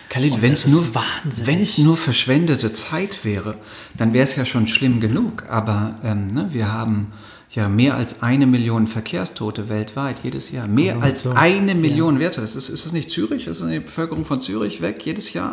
Khalil, wenn es nur verschwendete Zeit wäre, dann wäre es ja schon schlimm genug. Aber wir haben ja mehr als 1 Million Verkehrstote weltweit jedes Jahr. Mehr als 1 Million Werte. Ist es nicht Zürich? Ist die Bevölkerung von Zürich weg jedes Jahr?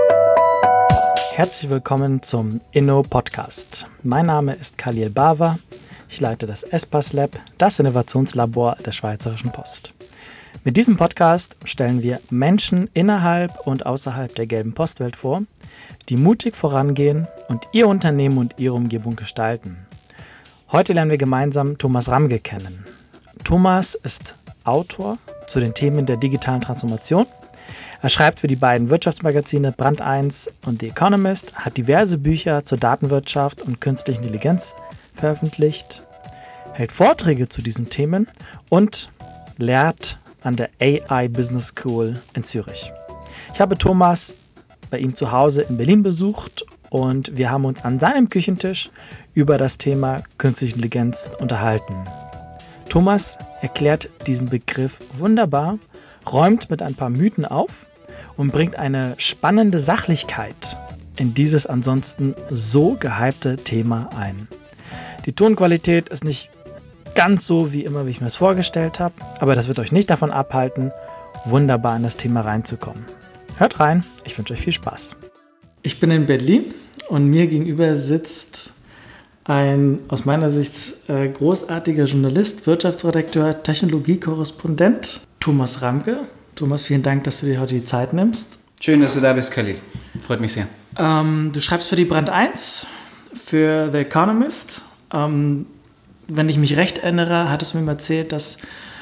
Herzlich willkommen zum Inno-Podcast. Mein Name ist Khalil Bawa. Ich leite das Espace Lab, das Innovationslabor der Schweizerischen Post. Mit diesem Podcast stellen wir Menschen innerhalb und außerhalb der gelben Postwelt vor, die mutig vorangehen und ihr Unternehmen und ihre Umgebung gestalten. Heute lernen wir gemeinsam Thomas Ramge kennen. Thomas ist Autor zu den Themen der digitalen Transformation. Er schreibt für die beiden Wirtschaftsmagazine Brand 1 und The Economist, hat diverse Bücher zur Datenwirtschaft und künstlichen Intelligenz veröffentlicht, hält Vorträge zu diesen Themen und lehrt an der AI Business School in Zürich. Ich habe Thomas bei ihm zu Hause in Berlin besucht und wir haben uns an seinem Küchentisch über das Thema Künstliche Intelligenz unterhalten. Thomas erklärt diesen Begriff wunderbar, räumt mit ein paar Mythen auf und bringt eine spannende Sachlichkeit in dieses ansonsten so gehypte Thema ein. Die Tonqualität ist nicht ganz so wie immer, wie ich mir es vorgestellt habe, aber das wird euch nicht davon abhalten, wunderbar in das Thema reinzukommen. Hört rein, ich wünsche euch viel Spaß. Ich bin in Berlin und mir gegenüber sitzt ein aus meiner Sicht großartiger Journalist, Wirtschaftsredakteur, Technologiekorrespondent, Thomas Ramge. Thomas, vielen Dank, dass du dir heute die Zeit nimmst. Schön, dass du da bist, Khalil. Freut mich sehr. Du schreibst für die Brand 1, für The Economist. Wenn ich mich recht erinnere, hattest du mir mal erzählt, dass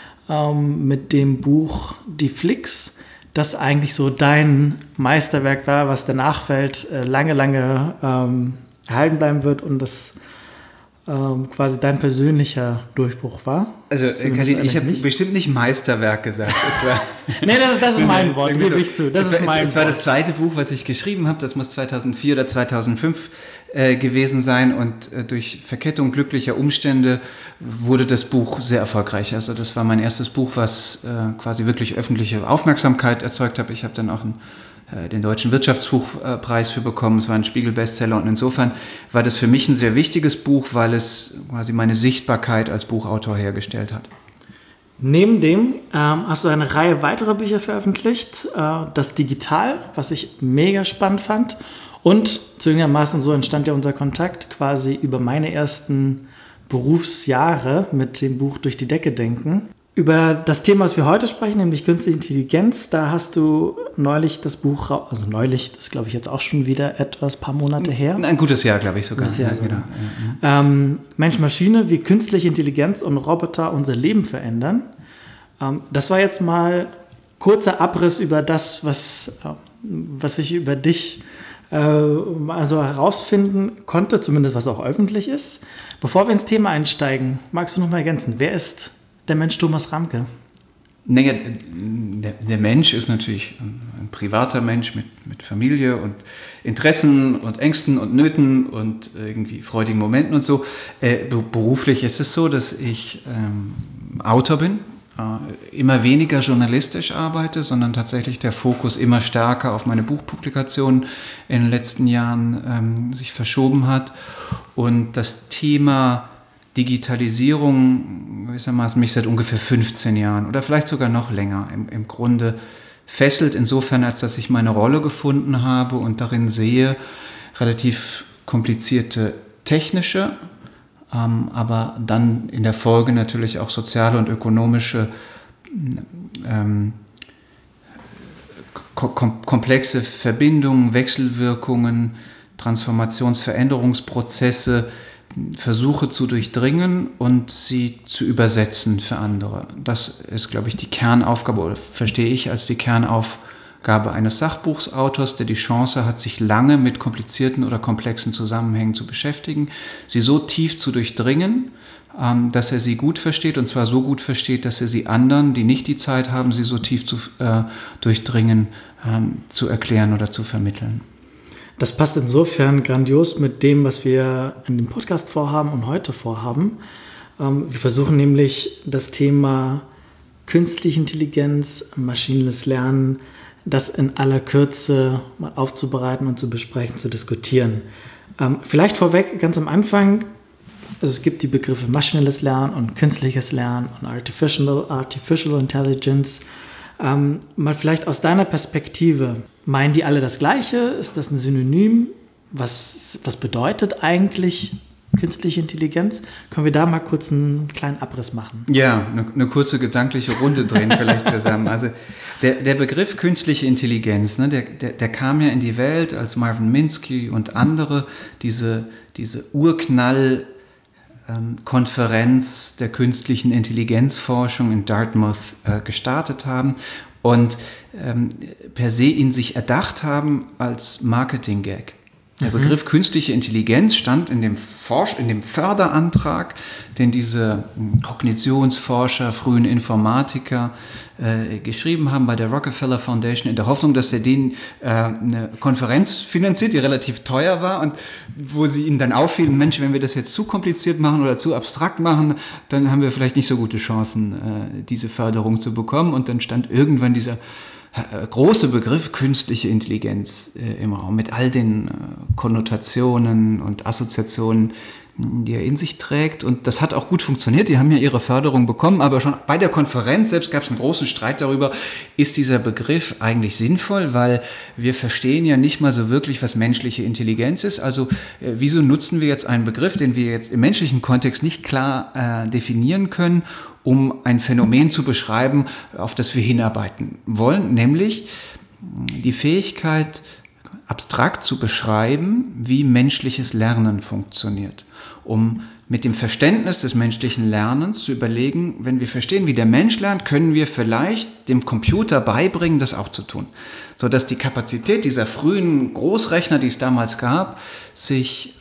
mit dem Buch Die Flix das eigentlich so dein Meisterwerk war, was der Nachwelt lange erhalten bleiben wird und das quasi dein persönlicher Durchbruch war. Also Khalil, ich habe bestimmt nicht Meisterwerk gesagt. Nee, das ist mein Wort, gebe ich zu. Das war das zweite Buch, was ich geschrieben habe. Das muss 2004 oder 2005 gewesen sein und durch Verkettung glücklicher Umstände wurde das Buch sehr erfolgreich. Also das war mein erstes Buch, was quasi wirklich öffentliche Aufmerksamkeit erzeugt hat. Ich habe dann auch den Deutschen Wirtschaftsbuchpreis für bekommen. Es war ein Spiegel-Bestseller und insofern war das für mich ein sehr wichtiges Buch, weil es quasi meine Sichtbarkeit als Buchautor hergestellt hat. Neben dem hast du eine Reihe weiterer Bücher veröffentlicht. Das Digital, was ich mega spannend fand. Und zugegebenermaßen so entstand ja unser Kontakt quasi über meine ersten Berufsjahre mit dem Buch Durch die Decke denken. Über das Thema, was wir heute sprechen, nämlich Künstliche Intelligenz, da hast du neulich das Buch, also neulich, das glaube ich jetzt auch schon wieder paar Monate her. Ein gutes Jahr, glaube ich sogar. Ja, genau. Mensch-Maschine, wie künstliche Intelligenz und Roboter unser Leben verändern. Das war jetzt mal kurzer Abriss über das, was ich über dich also herausfinden konnte, zumindest was auch öffentlich ist. Bevor wir ins Thema einsteigen, magst du noch mal ergänzen, wer ist der Mensch Thomas Ramge? Naja, der Mensch ist natürlich ein privater Mensch mit Familie und Interessen und Ängsten und Nöten und irgendwie freudigen Momenten und so. Beruflich ist es so, dass ich Autor bin, immer weniger journalistisch arbeite, sondern tatsächlich der Fokus immer stärker auf meine Buchpublikationen in den letzten Jahren sich verschoben hat. Und das Thema Digitalisierung gewissermaßen mich seit ungefähr 15 Jahren oder vielleicht sogar noch länger im Grunde fesselt, insofern, als dass ich meine Rolle gefunden habe und darin sehe, relativ komplizierte technische, aber dann in der Folge natürlich auch soziale und ökonomische komplexe Verbindungen, Wechselwirkungen, Transformationsveränderungsprozesse versuche zu durchdringen und sie zu übersetzen für andere. Das ist, glaube ich, die Kernaufgabe, oder verstehe ich als die Kernaufgabe eines Sachbuchsautors, der die Chance hat, sich lange mit komplizierten oder komplexen Zusammenhängen zu beschäftigen, sie so tief zu durchdringen, dass er sie gut versteht, und zwar so gut versteht, dass er sie anderen, die nicht die Zeit haben, sie so tief zu durchdringen, zu erklären oder zu vermitteln. Das passt insofern grandios mit dem, was wir in dem Podcast vorhaben und heute vorhaben. Wir versuchen nämlich das Thema künstliche Intelligenz, maschinelles Lernen, das in aller Kürze mal aufzubereiten und zu besprechen, zu diskutieren. Vielleicht vorweg, ganz am Anfang, also es gibt die Begriffe maschinelles Lernen und künstliches Lernen und Artificial Intelligence. Mal vielleicht aus deiner Perspektive, meinen die alle das Gleiche? Ist das ein Synonym? Was bedeutet eigentlich künstliche Intelligenz? Können wir da mal kurz einen kleinen Abriss machen? Ja, eine kurze gedankliche Runde drehen vielleicht zusammen. Also der Begriff künstliche Intelligenz, ne, der kam ja in die Welt, als Marvin Minsky und andere diese Urknall-Konferenz der künstlichen Intelligenzforschung in Dartmouth gestartet haben und per se ihn sich erdacht haben als Marketing-Gag. Der Begriff künstliche Intelligenz stand in dem Förderantrag, den diese Kognitionsforscher, frühen Informatiker geschrieben haben bei der Rockefeller Foundation, in der Hoffnung, dass er denen eine Konferenz finanziert, die relativ teuer war und wo sie ihnen dann auffielen, Mensch, wenn wir das jetzt zu kompliziert machen oder zu abstrakt machen, dann haben wir vielleicht nicht so gute Chancen, diese Förderung zu bekommen. Und dann stand irgendwann dieser große Begriff künstliche Intelligenz im Raum mit all den Konnotationen und Assoziationen, die er in sich trägt. Und das hat auch gut funktioniert. Die haben ja ihre Förderung bekommen. Aber schon bei der Konferenz selbst gab es einen großen Streit darüber, ist dieser Begriff eigentlich sinnvoll? Weil wir verstehen ja nicht mal so wirklich, was menschliche Intelligenz ist. Also wieso nutzen wir jetzt einen Begriff, den wir jetzt im menschlichen Kontext nicht klar definieren können, um ein Phänomen zu beschreiben, auf das wir hinarbeiten wollen, nämlich die Fähigkeit, abstrakt zu beschreiben, wie menschliches Lernen funktioniert, um mit dem Verständnis des menschlichen Lernens zu überlegen, wenn wir verstehen, wie der Mensch lernt, können wir vielleicht dem Computer beibringen, das auch zu tun, sodass die Kapazität dieser frühen Großrechner, die es damals gab, sich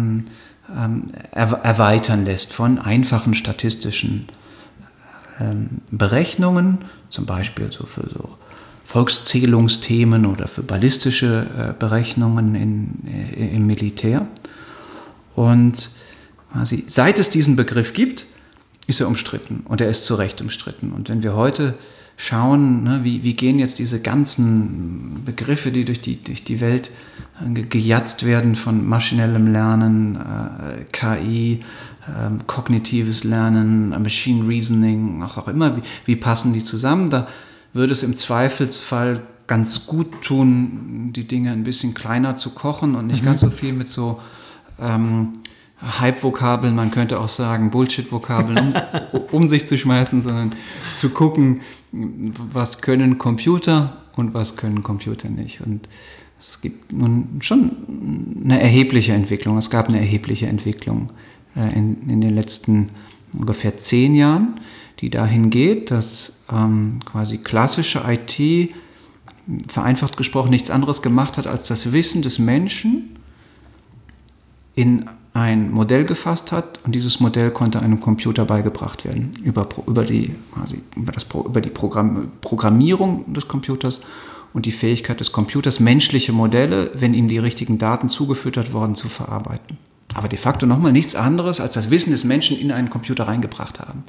erweitern lässt von einfachen statistischen Berechnungen, zum Beispiel so für so Volkszählungsthemen oder für ballistische Berechnungen im Militär. Und quasi, seit es diesen Begriff gibt, ist er umstritten und er ist zu Recht umstritten. Und wenn wir heute schauen, ne, wie gehen jetzt diese ganzen Begriffe, die durch die Welt gejatzt werden von maschinellem Lernen, KI, kognitives Lernen, Machine Reasoning, auch immer, wie passen die zusammen? Da würde es im Zweifelsfall ganz gut tun, die Dinge ein bisschen kleiner zu kochen und nicht ganz so viel mit so Hype-Vokabeln, man könnte auch sagen Bullshit-Vokabeln, um sich zu schmeißen, sondern zu gucken, was können Computer und was können Computer nicht. Und es gibt nun schon eine erhebliche Entwicklung. Es gab eine erhebliche Entwicklung in den letzten ungefähr 10 Jahren, die dahin geht, dass quasi klassische IT, vereinfacht gesprochen, nichts anderes gemacht hat, als das Wissen des Menschen in ein Modell gefasst hat und dieses Modell konnte einem Computer beigebracht werden über die Programmierung des Computers und die Fähigkeit des Computers, menschliche Modelle, wenn ihm die richtigen Daten zugefüttert worden, zu verarbeiten. Aber de facto nochmal nichts anderes, als das Wissen des Menschen in einen Computer reingebracht haben.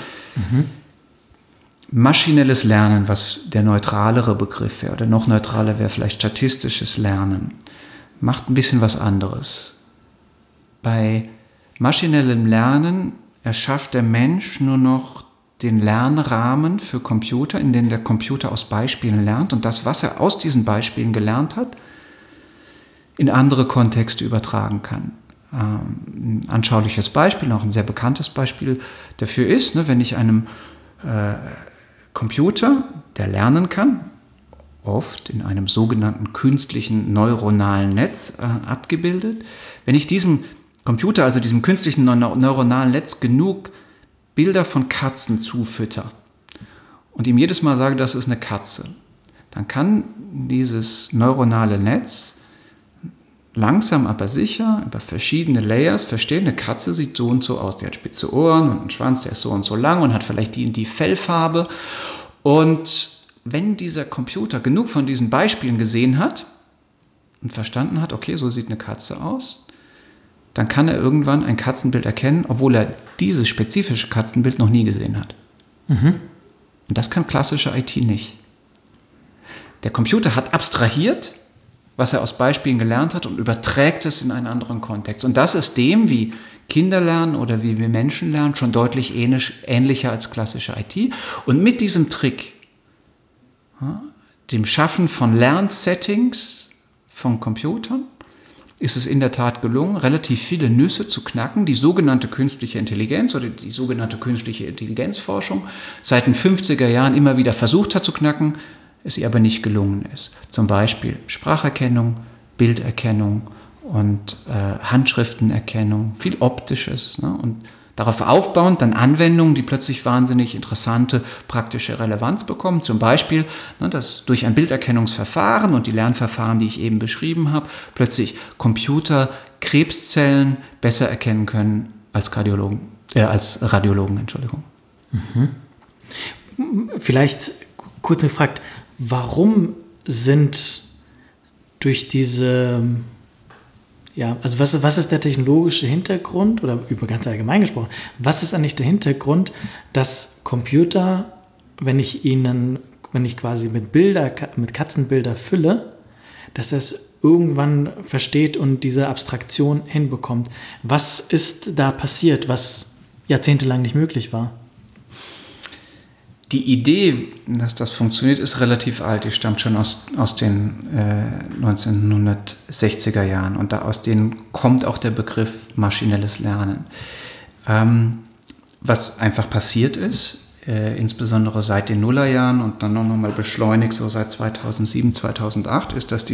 Maschinelles Lernen, was der neutralere Begriff wäre, oder noch neutraler wäre vielleicht statistisches Lernen, macht ein bisschen was anderes. Bei maschinellem Lernen erschafft der Mensch nur noch den Lernrahmen für Computer, in dem der Computer aus Beispielen lernt und das, was er aus diesen Beispielen gelernt hat, in andere Kontexte übertragen kann. Ein anschauliches Beispiel, auch ein sehr bekanntes Beispiel dafür ist, ne, wenn ich einem Computer, der lernen kann, oft in einem sogenannten künstlichen neuronalen Netz abgebildet, wenn ich diesem Computer, also diesem künstlichen neuronalen Netz, genug Bilder von Katzen zufütter und ihm jedes Mal sage, das ist eine Katze, dann kann dieses neuronale Netz langsam aber sicher über verschiedene Layers verstehen, eine Katze sieht so und so aus, die hat spitze Ohren und einen Schwanz, der ist so und so lang und hat vielleicht die und die Fellfarbe. Und wenn dieser Computer genug von diesen Beispielen gesehen hat und verstanden hat, okay, so sieht eine Katze aus, dann kann er irgendwann ein Katzenbild erkennen, obwohl er dieses spezifische Katzenbild noch nie gesehen hat. Und das kann klassische IT nicht. Der Computer hat abstrahiert, was er aus Beispielen gelernt hat und überträgt es in einen anderen Kontext. Und das ist dem, wie Kinder lernen oder wie wir Menschen lernen, schon deutlich ähnlicher als klassische IT. Und mit diesem Trick, dem Schaffen von Lernsettings von Computern, ist es in der Tat gelungen, relativ viele Nüsse zu knacken, die sogenannte künstliche Intelligenz oder die sogenannte künstliche Intelligenzforschung seit den 50er Jahren immer wieder versucht hat zu knacken, es ihr aber nicht gelungen ist. Zum Beispiel Spracherkennung, Bilderkennung und Handschriftenerkennung, viel Optisches, ne? Und darauf aufbauend dann Anwendungen, die plötzlich wahnsinnig interessante praktische Relevanz bekommen. Zum Beispiel, dass durch ein Bilderkennungsverfahren und die Lernverfahren, die ich eben beschrieben habe, plötzlich Computer Krebszellen besser erkennen können als Radiologen. Vielleicht kurz gefragt, warum sind durch diese... Ja, also was ist der technologische Hintergrund, oder über ganz allgemein gesprochen, was ist eigentlich der Hintergrund, dass Computer, wenn ich quasi mit Katzenbilder fülle, dass er es irgendwann versteht und diese Abstraktion hinbekommt? Was ist da passiert, was jahrzehntelang nicht möglich war? Die Idee, dass das funktioniert, ist relativ alt. Die stammt schon aus den 1960er Jahren. Und aus denen kommt auch der Begriff maschinelles Lernen. Was einfach passiert ist, insbesondere seit den Nullerjahren und dann noch mal beschleunigt, so seit 2007, 2008, ist, dass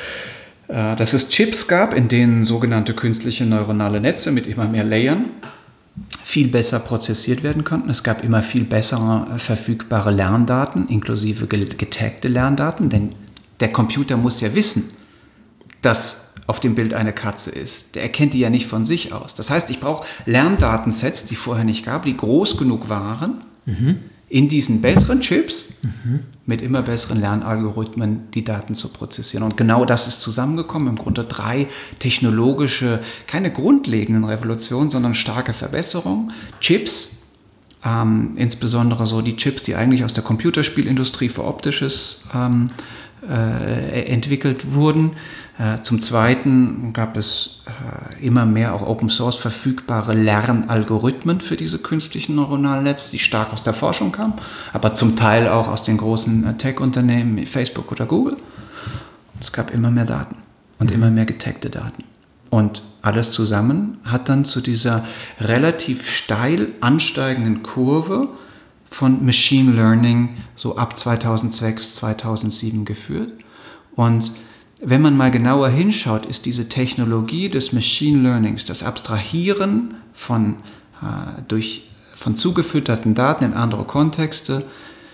es Chips gab, in denen sogenannte künstliche neuronale Netze mit immer mehr Layern viel besser prozessiert werden konnten. Es gab immer viel bessere verfügbare Lerndaten, inklusive getagte Lerndaten, denn der Computer muss ja wissen, dass auf dem Bild eine Katze ist. Der erkennt die ja nicht von sich aus. Das heißt, ich brauche Lerndatensets, die vorher nicht gab, die groß genug waren, in diesen besseren Chips mit immer besseren Lernalgorithmen die Daten zu prozessieren. Und genau das ist zusammengekommen. Im Grunde 3 technologische, keine grundlegenden Revolutionen, sondern starke Verbesserungen. Chips, insbesondere so die Chips, die eigentlich aus der Computerspielindustrie für Optisches entwickelt wurden. Zum Zweiten gab es immer mehr auch Open Source verfügbare Lernalgorithmen für diese künstlichen neuronalen Netze, die stark aus der Forschung kamen, aber zum Teil auch aus den großen Tech-Unternehmen wie Facebook oder Google. Es gab immer mehr Daten und immer mehr getagte Daten. Und alles zusammen hat dann zu dieser relativ steil ansteigenden Kurve von Machine Learning so ab 2006, 2007 geführt. Und wenn man mal genauer hinschaut, ist diese Technologie des Machine Learnings, das Abstrahieren von zugefütterten Daten in andere Kontexte,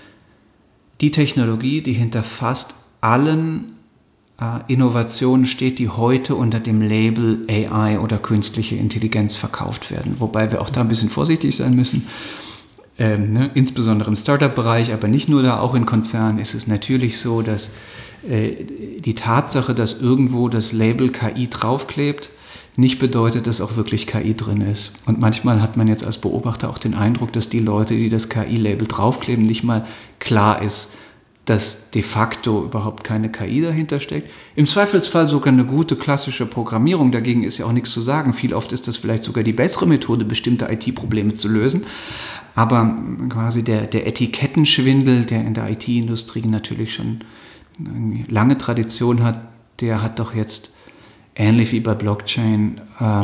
die Technologie, die hinter fast allen Innovationen steht, die heute unter dem Label AI oder künstliche Intelligenz verkauft werden. Wobei wir auch da ein bisschen vorsichtig sein müssen. Insbesondere im Startup-Bereich, aber nicht nur da, auch in Konzernen ist es natürlich so, dass die Tatsache, dass irgendwo das Label KI draufklebt, nicht bedeutet, dass auch wirklich KI drin ist. Und manchmal hat man jetzt als Beobachter auch den Eindruck, dass die Leute, die das KI-Label draufkleben, nicht mal klar ist, dass de facto überhaupt keine KI dahinter steckt. Im Zweifelsfall sogar eine gute klassische Programmierung, dagegen ist ja auch nichts zu sagen. Viel oft ist das vielleicht sogar die bessere Methode, bestimmte IT-Probleme zu lösen. Aber quasi der Etikettenschwindel, der in der IT-Industrie natürlich schon lange Tradition hat, der hat doch jetzt ähnlich wie bei Blockchain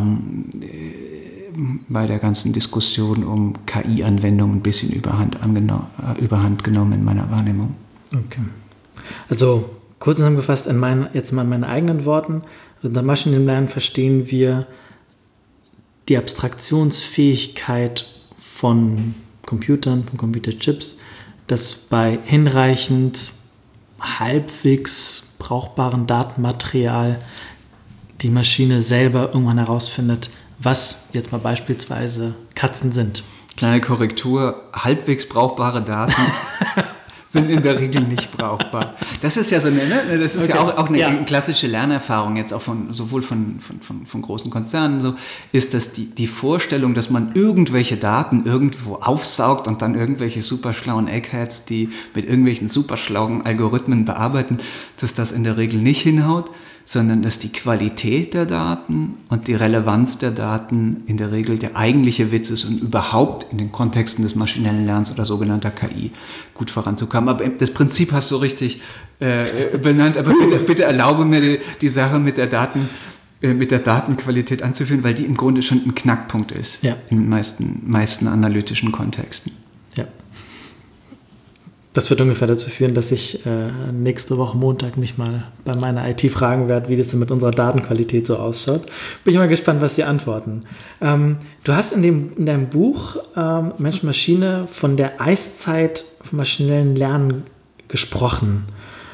bei der ganzen Diskussion um KI-Anwendungen ein bisschen Überhand genommen in meiner Wahrnehmung. Okay. Also kurz zusammengefasst, jetzt mal in meinen eigenen Worten, unter maschinellem Lernen verstehen wir die Abstraktionsfähigkeit von Computern, von Computerchips, dass bei hinreichend halbwegs brauchbaren Datenmaterial die Maschine selber irgendwann herausfindet, was jetzt mal beispielsweise Katzen sind. Kleine Korrektur, halbwegs brauchbare Daten sind in der Regel nicht brauchbar. Das ist ja so das ist okay. Ja auch eine klassische Lernerfahrung jetzt auch sowohl von großen Konzernen so, ist das die Vorstellung, dass man irgendwelche Daten irgendwo aufsaugt und dann irgendwelche superschlauen Eggheads, die mit irgendwelchen superschlauen Algorithmen bearbeiten, dass das in der Regel nicht hinhaut, sondern dass die Qualität der Daten und die Relevanz der Daten in der Regel der eigentliche Witz ist und überhaupt in den Kontexten des maschinellen Lernens oder sogenannter KI gut voranzukommen. Aber das Prinzip hast du richtig benannt, aber bitte erlaube mir die Sache mit der Datenqualität anzuführen, weil die im Grunde schon ein Knackpunkt ist in den meisten analytischen Kontexten. Ja. Das wird ungefähr dazu führen, dass ich nächste Woche Montag mich mal bei meiner IT fragen werde, wie das denn mit unserer Datenqualität so ausschaut. Bin ich mal gespannt, was Sie antworten. Du hast in deinem Buch Mensch-Maschine von der Eiszeit vom maschinellen Lernen gesprochen.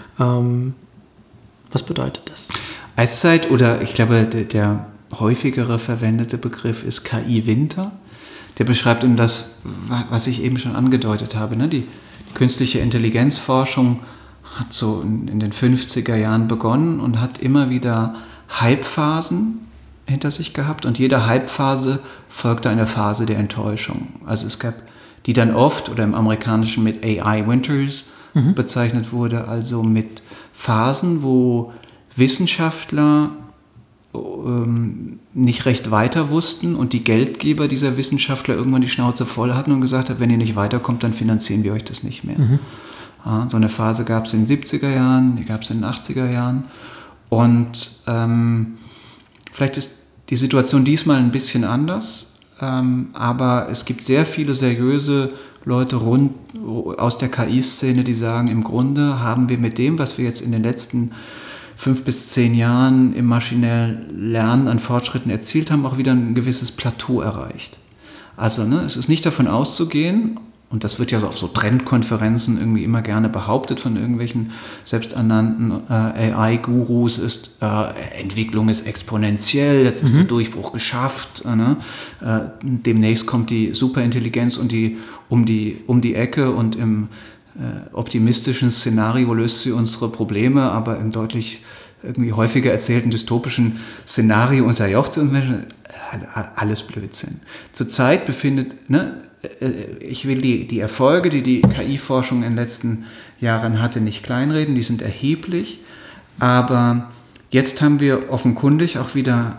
Was bedeutet das? Eiszeit oder ich glaube, der häufigere verwendete Begriff ist KI-Winter. Der beschreibt eben das, was ich eben schon angedeutet habe, ne? Die künstliche Intelligenzforschung hat so in den 50er Jahren begonnen und hat immer wieder Hypephasen hinter sich gehabt und jede Hypephase folgte einer Phase der Enttäuschung. Also es gab die dann oft oder im Amerikanischen mit AI Winters bezeichnet wurde, also mit Phasen, wo Wissenschaftler nicht recht weiter wussten und die Geldgeber dieser Wissenschaftler irgendwann die Schnauze voll hatten und gesagt haben, wenn ihr nicht weiterkommt, dann finanzieren wir euch das nicht mehr. Ja, so eine Phase gab es in den 70er Jahren, die gab es in den 80er Jahren und vielleicht ist die Situation diesmal ein bisschen anders, aber es gibt sehr viele seriöse Leute aus der KI-Szene, die sagen, im Grunde haben wir mit dem, was wir jetzt in den letzten 5 bis 10 Jahren im maschinellen Lernen an Fortschritten erzielt haben, auch wieder ein gewisses Plateau erreicht. Also es ist nicht davon auszugehen, und das wird ja so auf so Trendkonferenzen irgendwie immer gerne behauptet von irgendwelchen selbsternannten AI-Gurus, Entwicklung ist exponentiell, jetzt ist der Durchbruch geschafft, demnächst kommt die Superintelligenz um die Ecke und im optimistischen Szenario löst sie unsere Probleme, aber im deutlich irgendwie häufiger erzählten dystopischen Szenario unterjocht sie uns Menschen. Alles Blödsinn. Zurzeit ich will die Erfolge, die KI-Forschung in den letzten Jahren hatte, nicht kleinreden, die sind erheblich, aber jetzt haben wir offenkundig auch wieder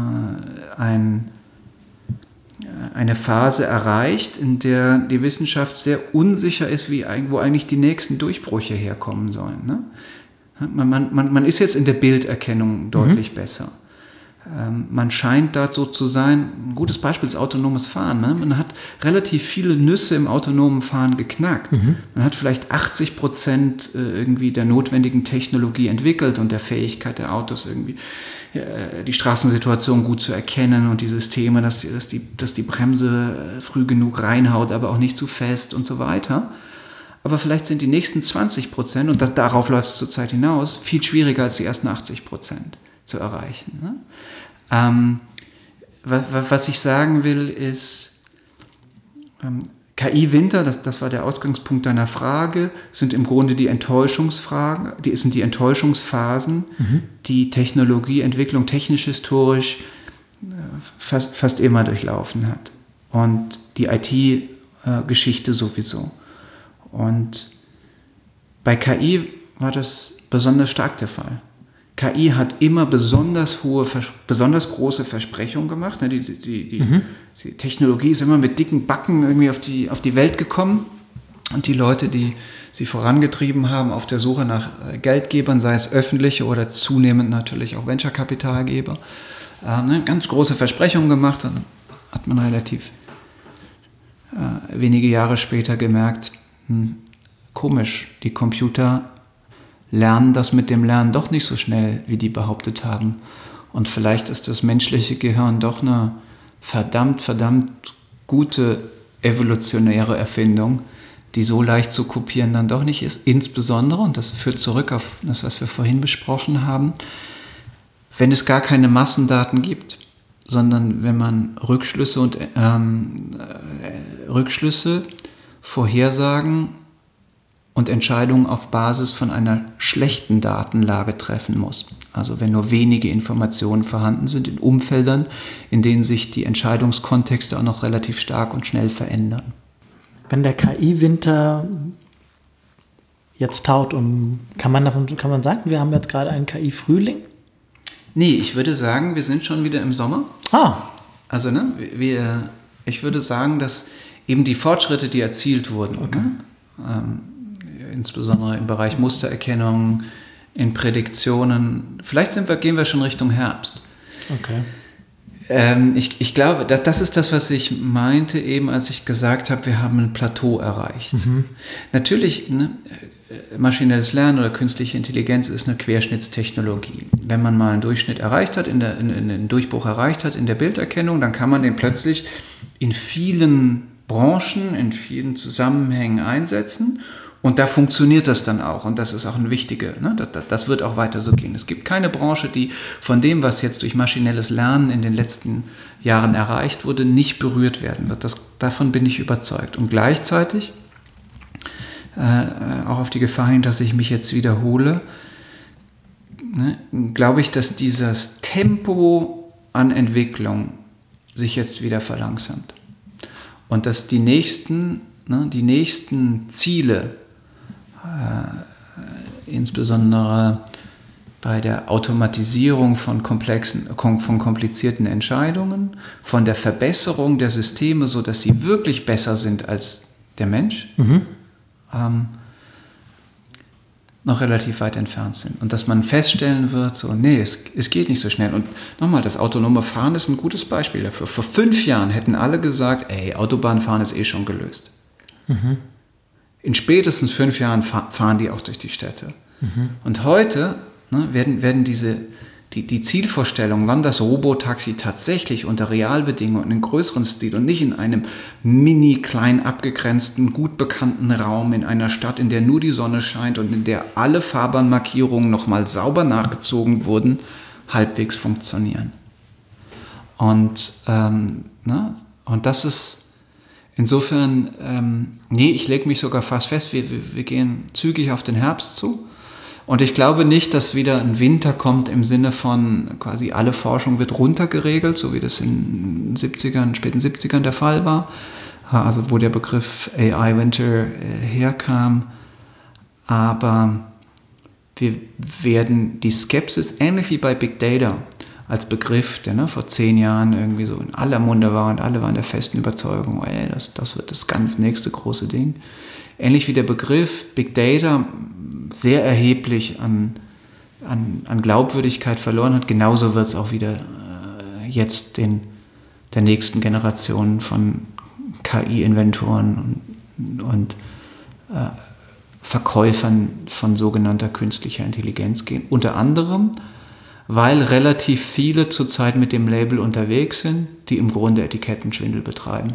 eine Phase erreicht, in der die Wissenschaft sehr unsicher ist, wo eigentlich die nächsten Durchbrüche herkommen sollen. Ne? Man ist jetzt in der Bilderkennung deutlich besser. Man scheint dazu zu sein, ein gutes Beispiel ist autonomes Fahren. Ne? Man hat relativ viele Nüsse im autonomen Fahren geknackt. Man hat vielleicht 80% irgendwie der notwendigen Technologie entwickelt und der Fähigkeit der Autos irgendwie die Straßensituation gut zu erkennen und die Systeme, dass die Bremse früh genug reinhaut, aber auch nicht zu fest und so weiter. Aber vielleicht sind die nächsten 20%, und darauf läuft es zurzeit hinaus, viel schwieriger als die ersten 80% zu erreichen. Ne? Was ich sagen will, ist, KI-Winter, das war der Ausgangspunkt deiner Frage, sind im Grunde die Enttäuschungsphasen, die Technologieentwicklung technisch-historisch fast immer durchlaufen hat. Und die IT-Geschichte sowieso. Und bei KI war das besonders stark der Fall. KI hat immer besonders große Versprechungen gemacht. Die Technologie ist immer mit dicken Backen irgendwie auf die Welt gekommen. Und die Leute, die sie vorangetrieben haben auf der Suche nach Geldgebern, sei es öffentliche oder zunehmend natürlich auch Venture-Kapitalgeber, ganz große Versprechungen gemacht. Dann hat man relativ wenige Jahre später gemerkt, komisch, die Computer lernen das mit dem Lernen doch nicht so schnell, wie die behauptet haben. Und vielleicht ist das menschliche Gehirn doch eine verdammt gute evolutionäre Erfindung, die so leicht zu kopieren dann doch nicht ist. Insbesondere, und das führt zurück auf das, was wir vorhin besprochen haben, wenn es gar keine Massendaten gibt, sondern wenn man Rückschlüsse, Vorhersagen und Entscheidungen auf Basis von einer schlechten Datenlage treffen muss. Also wenn nur wenige Informationen vorhanden sind in Umfeldern, in denen sich die Entscheidungskontexte auch noch relativ stark und schnell verändern. Wenn der KI-Winter jetzt taut, kann man sagen, wir haben jetzt gerade einen KI-Frühling? Nee, ich würde sagen, wir sind schon wieder im Sommer. Also ich würde sagen, dass eben die Fortschritte, die erzielt wurden, insbesondere im Bereich Mustererkennung, in Prädiktionen, vielleicht gehen wir schon Richtung Herbst. Okay. Ich glaube, das ist das, was ich meinte eben, als ich gesagt habe, wir haben ein Plateau erreicht. Natürlich, maschinelles Lernen oder künstliche Intelligenz ist eine Querschnittstechnologie. Wenn man mal einen Durchschnitt erreicht hat, einen Durchbruch erreicht hat in der Bilderkennung, dann kann man den plötzlich in vielen Branchen, in vielen Zusammenhängen einsetzen. Und da funktioniert das dann auch. Und das ist auch ein wichtiger, das wird auch weiter so gehen. Es gibt keine Branche, die von dem, was jetzt durch maschinelles Lernen in den letzten Jahren erreicht wurde, nicht berührt werden wird. Davon bin ich überzeugt. Und gleichzeitig, auch auf die Gefahr hin, dass ich mich jetzt wiederhole, glaube ich, dass dieses Tempo an Entwicklung sich jetzt wieder verlangsamt. Und dass die nächsten Ziele, insbesondere bei der Automatisierung von komplizierten Entscheidungen, von der Verbesserung der Systeme, sodass sie wirklich besser sind als der Mensch, noch relativ weit entfernt sind. Und dass man feststellen wird, es geht nicht so schnell. Und nochmal, das autonome Fahren ist ein gutes Beispiel dafür. Vor 5 Jahren hätten alle gesagt, Autobahnfahren ist schon gelöst. In spätestens 5 Jahren fahren die auch durch die Städte. Und heute werden die Zielvorstellungen, wann das Robotaxi tatsächlich unter Realbedingungen in größeren Stil und nicht in einem klein abgegrenzten, gut bekannten Raum in einer Stadt, in der nur die Sonne scheint und in der alle Fahrbahnmarkierungen nochmal sauber nachgezogen wurden, halbwegs funktionieren. Und das ist insofern, ich lege mich sogar fast fest, wir gehen zügig auf den Herbst zu. Und ich glaube nicht, dass wieder ein Winter kommt im Sinne von quasi alle Forschung wird runtergeregelt, so wie das in den späten 70ern der Fall war, also wo der Begriff AI-Winter herkam. Aber wir werden die Skepsis, ähnlich wie bei Big Data, als Begriff, der vor 10 Jahren irgendwie so in aller Munde war und alle waren der festen Überzeugung, das wird das ganz nächste große Ding. Ähnlich wie der Begriff Big Data sehr erheblich an Glaubwürdigkeit verloren hat, genauso wird es auch wieder jetzt der nächsten Generation von KI-Inventoren und Verkäufern von sogenannter künstlicher Intelligenz gehen. Unter anderem, weil relativ viele zurzeit mit dem Label unterwegs sind, die im Grunde Etikettenschwindel betreiben.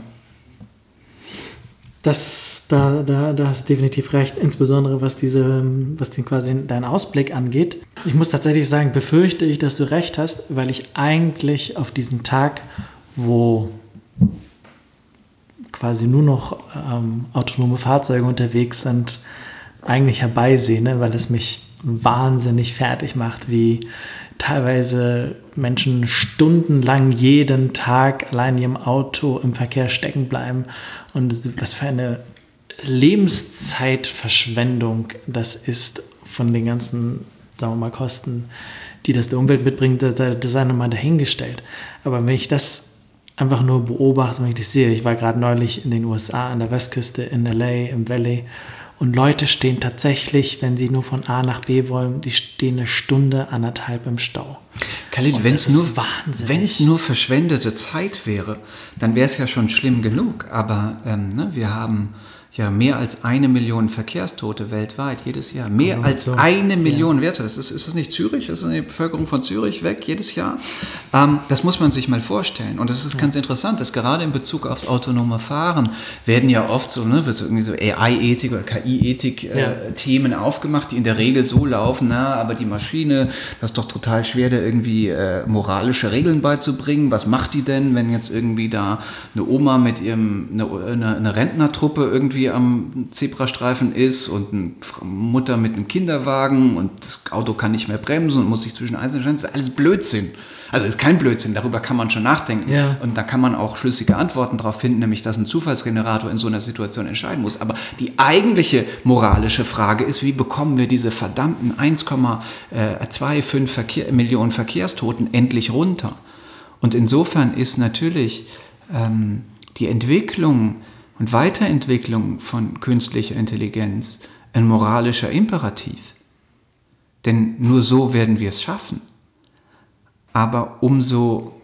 Da hast du definitiv recht, insbesondere was quasi deinen Ausblick angeht. Ich muss tatsächlich sagen, befürchte ich, dass du recht hast, weil ich eigentlich auf diesen Tag, wo quasi nur noch autonome Fahrzeuge unterwegs sind, eigentlich herbeisehne, weil es mich wahnsinnig fertig macht, wie teilweise Menschen stundenlang jeden Tag allein in ihrem Auto im Verkehr stecken bleiben und was für eine Lebenszeitverschwendung das ist von den ganzen, sagen wir mal, Kosten, die das der Umwelt mitbringt, das sei nochmal dahingestellt. Aber wenn ich das einfach nur beobachte, wenn ich das sehe, ich war gerade neulich in den USA an der Westküste, in LA, im Valley, und Leute stehen tatsächlich, wenn sie nur von A nach B wollen, die stehen 1 Stunde, 1,5 im Stau. Khalil, wenn es nur verschwendete Zeit wäre, dann wäre es ja schon schlimm genug. Aber wir haben ja mehr als 1 Million Verkehrstote weltweit jedes Jahr. Mehr als 1 Million Werte. Ist das nicht Zürich? Ist die Bevölkerung von Zürich weg jedes Jahr? Das muss man sich mal vorstellen. Und das ist ganz interessant, dass gerade in Bezug aufs autonome Fahren werden ja oft wird irgendwie so AI-Ethik oder KI-Ethik-Themen aufgemacht, die in der Regel so laufen, aber die Maschine, das ist doch total schwer, da irgendwie moralische Regeln beizubringen. Was macht die denn, wenn jetzt irgendwie da eine Oma mit eine Rentnertruppe irgendwie irgendwie am Zebrastreifen ist und eine Mutter mit einem Kinderwagen und das Auto kann nicht mehr bremsen und muss sich zwischen einzelnen stellen. Das ist alles Blödsinn. Also ist kein Blödsinn, darüber kann man schon nachdenken. Ja. Und da kann man auch schlüssige Antworten drauf finden, nämlich dass ein Zufallsgenerator in so einer Situation entscheiden muss. Aber die eigentliche moralische Frage ist, wie bekommen wir diese verdammten 1,25 Millionen Verkehrstoten endlich runter? Und insofern ist natürlich die Entwicklung und Weiterentwicklung von künstlicher Intelligenz ein moralischer Imperativ. Denn nur so werden wir es schaffen. Aber umso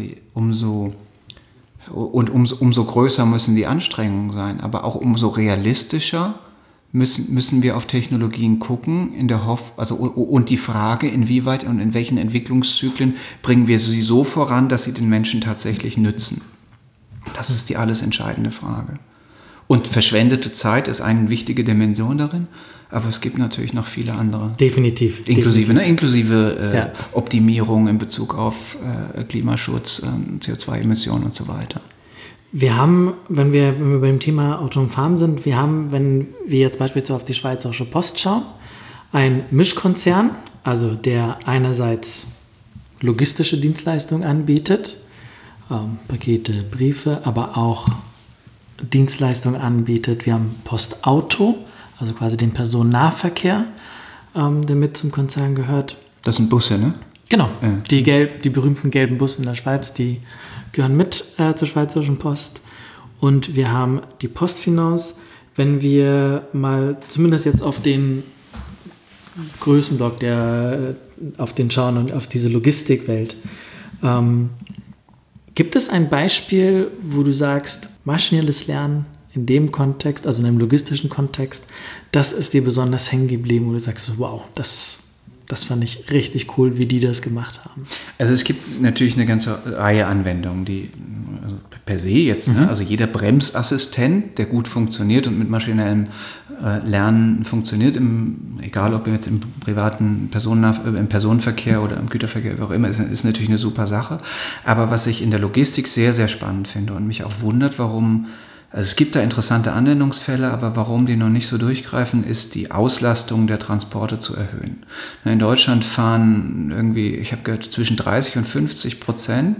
größer müssen die Anstrengungen sein, aber auch umso realistischer müssen wir auf Technologien gucken, und die Frage, inwieweit und in welchen Entwicklungszyklen bringen wir sie so voran, dass sie den Menschen tatsächlich nützen. Das ist die alles entscheidende Frage. Und verschwendete Zeit ist eine wichtige Dimension darin, aber es gibt natürlich noch viele andere. Definitiv. Inklusive Optimierung in Bezug auf Klimaschutz, CO2-Emissionen und so weiter. Wir haben, wenn wir bei dem Thema autonom fahren sind, wenn wir jetzt beispielsweise auf die Schweizerische Post schauen, ein Mischkonzern, also der einerseits logistische Dienstleistungen anbietet, Pakete, Briefe, aber auch Dienstleistungen anbietet. Wir haben Postauto, also quasi den Personennahverkehr, der mit zum Konzern gehört. Das sind Busse, ne? Genau, die berühmten gelben Busse in der Schweiz, die gehören mit zur Schweizerischen Post. Und wir haben die Postfinance. Wenn wir mal zumindest jetzt auf den Größenblock, auf den schauen und auf diese Logistikwelt, gibt es ein Beispiel, wo du sagst, maschinelles Lernen in dem Kontext, also in einem logistischen Kontext, das ist dir besonders hängen geblieben, wo du sagst, wow, das fand ich richtig cool, wie die das gemacht haben. Also es gibt natürlich eine ganze Reihe Anwendungen, die per se jetzt, also jeder Bremsassistent, der gut funktioniert und mit maschinellem Lernen funktioniert, egal ob jetzt im privaten im Personenverkehr oder im Güterverkehr, wie auch immer, ist natürlich eine super Sache. Aber was ich in der Logistik sehr, sehr spannend finde und mich auch wundert, warum, also es gibt da interessante Anwendungsfälle, aber warum die noch nicht so durchgreifen, ist die Auslastung der Transporte zu erhöhen. In Deutschland fahren irgendwie, ich habe gehört, zwischen 30% und 50%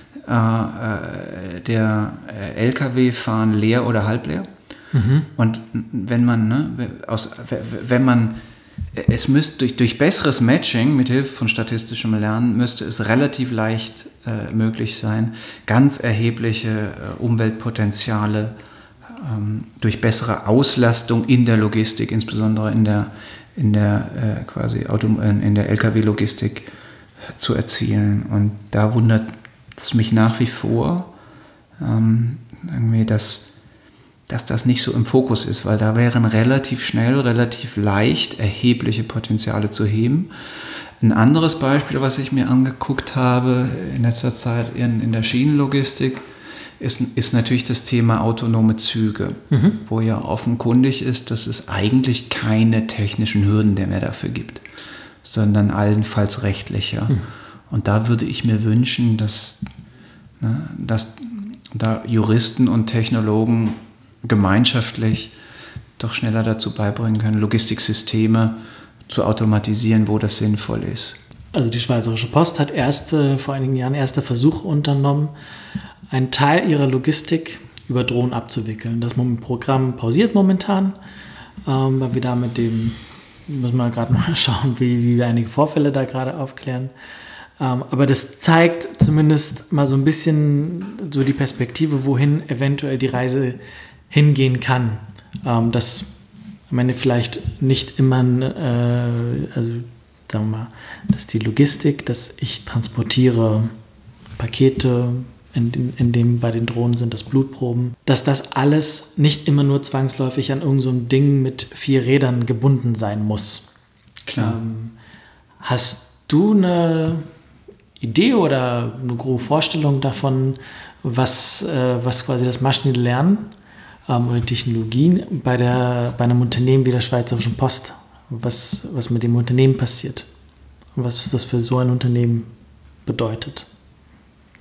der Lkw fahren leer oder halb leer. Und wenn man es müsste durch besseres Matching mit Hilfe von statistischem Lernen müsste es relativ leicht möglich sein, ganz erhebliche Umweltpotenziale durch bessere Auslastung in der Logistik, insbesondere in der Lkw-Logistik zu erzielen. Und da wundert es mich nach wie vor, dass das nicht so im Fokus ist, weil da wären relativ schnell, relativ leicht erhebliche Potenziale zu heben. Ein anderes Beispiel, was ich mir angeguckt habe in letzter Zeit in der Schienenlogistik, ist natürlich das Thema autonome Züge, wo ja offenkundig ist, dass es eigentlich keine technischen Hürden mehr dafür gibt, sondern allenfalls rechtliche. Und da würde ich mir wünschen, dass da Juristen und Technologen gemeinschaftlich doch schneller dazu beibringen können, Logistiksysteme zu automatisieren, wo das sinnvoll ist. Also die Schweizerische Post hat vor einigen Jahren erste Versuche unternommen, einen Teil ihrer Logistik über Drohnen abzuwickeln. Das Programm pausiert momentan, weil wir da müssen wir gerade mal schauen, wie wir einige Vorfälle da gerade aufklären. Aber das zeigt zumindest mal so ein bisschen so die Perspektive, wohin eventuell die Reise hingehen kann. Dass am Ende vielleicht nicht immer, sagen wir mal, dass die Logistik, dass ich transportiere Pakete, in dem bei den Drohnen sind das Blutproben, dass das alles nicht immer nur zwangsläufig an irgend so ein Ding mit 4 Rädern gebunden sein muss. Klar. Hast du eine Idee oder eine grobe Vorstellung davon, was quasi das maschinelle Lernen oder Technologien bei einem Unternehmen wie der Schweizerischen Post, was mit dem Unternehmen passiert und was das für so ein Unternehmen bedeutet?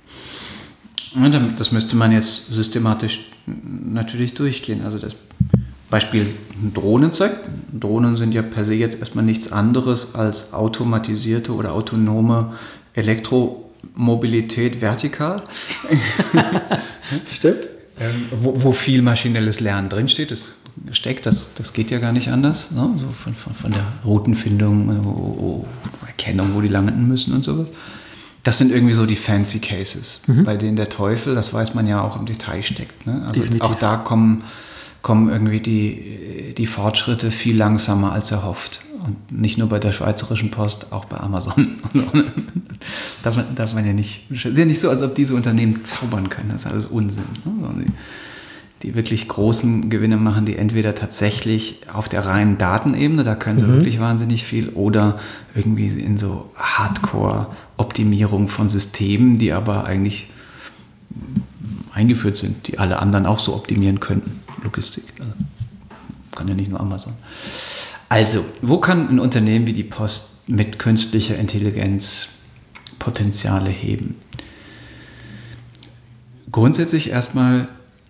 Das müsste man jetzt systematisch natürlich durchgehen. Also das Beispiel Drohnenzeug. Drohnen sind ja per se jetzt erstmal nichts anderes als automatisierte oder autonome Elektromobilität vertikal. Stimmt. Wo viel maschinelles Lernen drinsteht. Das geht ja gar nicht anders. Ne? So von der Routenfindung, Erkennung, wo die landen müssen und sowas. Das sind irgendwie so die fancy Cases, bei denen der Teufel, das weiß man ja auch, im Detail steckt. Ne? Also definitiv. Auch da kommen irgendwie die Fortschritte viel langsamer als erhofft. Und nicht nur bei der Schweizerischen Post, auch bei Amazon. darf man ja nicht. Es ist ja nicht so, als ob diese Unternehmen zaubern können. Das ist alles Unsinn. Ne? Die wirklich großen Gewinne machen, die entweder tatsächlich auf der reinen Datenebene, da können sie wirklich wahnsinnig viel, oder irgendwie in so Hardcore-Optimierung von Systemen, die aber eigentlich eingeführt sind, die alle anderen auch so optimieren könnten. Logistik. Also, kann ja nicht nur Amazon. Also, wo kann ein Unternehmen wie die Post mit künstlicher Intelligenz Potenziale heben? Grundsätzlich erstmal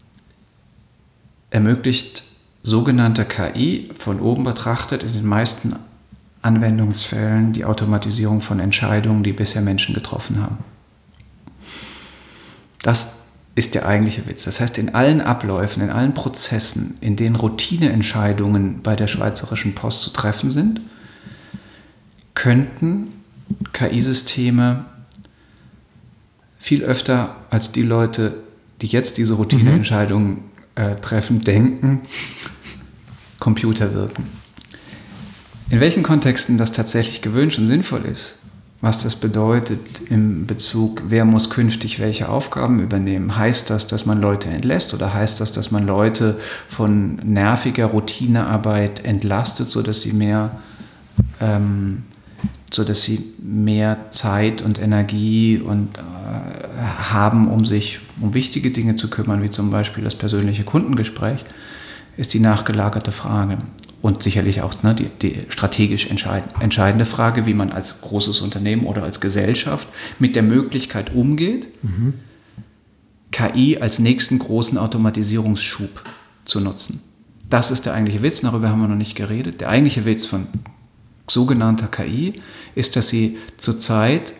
ermöglicht sogenannte KI von oben betrachtet in den meisten Anwendungsfällen die Automatisierung von Entscheidungen, die bisher Menschen getroffen haben. Das ist der eigentliche Witz. Das heißt, in allen Abläufen, in allen Prozessen, in denen Routineentscheidungen bei der Schweizerischen Post zu treffen sind, könnten KI-Systeme viel öfter als die Leute, die jetzt diese Routineentscheidungen treffen, denken, Computer wirken. In welchen Kontexten das tatsächlich gewünscht und sinnvoll ist, was das bedeutet im Bezug, wer muss künftig welche Aufgaben übernehmen, heißt das, dass man Leute entlässt oder heißt das, dass man Leute von nerviger Routinearbeit entlastet, sodass sie mehr Zeit und Energie und haben, um sich um wichtige Dinge zu kümmern, wie zum Beispiel das persönliche Kundengespräch, ist die nachgelagerte Frage. Und sicherlich auch die strategisch entscheidende Frage, wie man als großes Unternehmen oder als Gesellschaft mit der Möglichkeit umgeht, KI als nächsten großen Automatisierungsschub zu nutzen. Das ist der eigentliche Witz, darüber haben wir noch nicht geredet. Der eigentliche Witz von sogenannter KI ist, dass sie zurzeit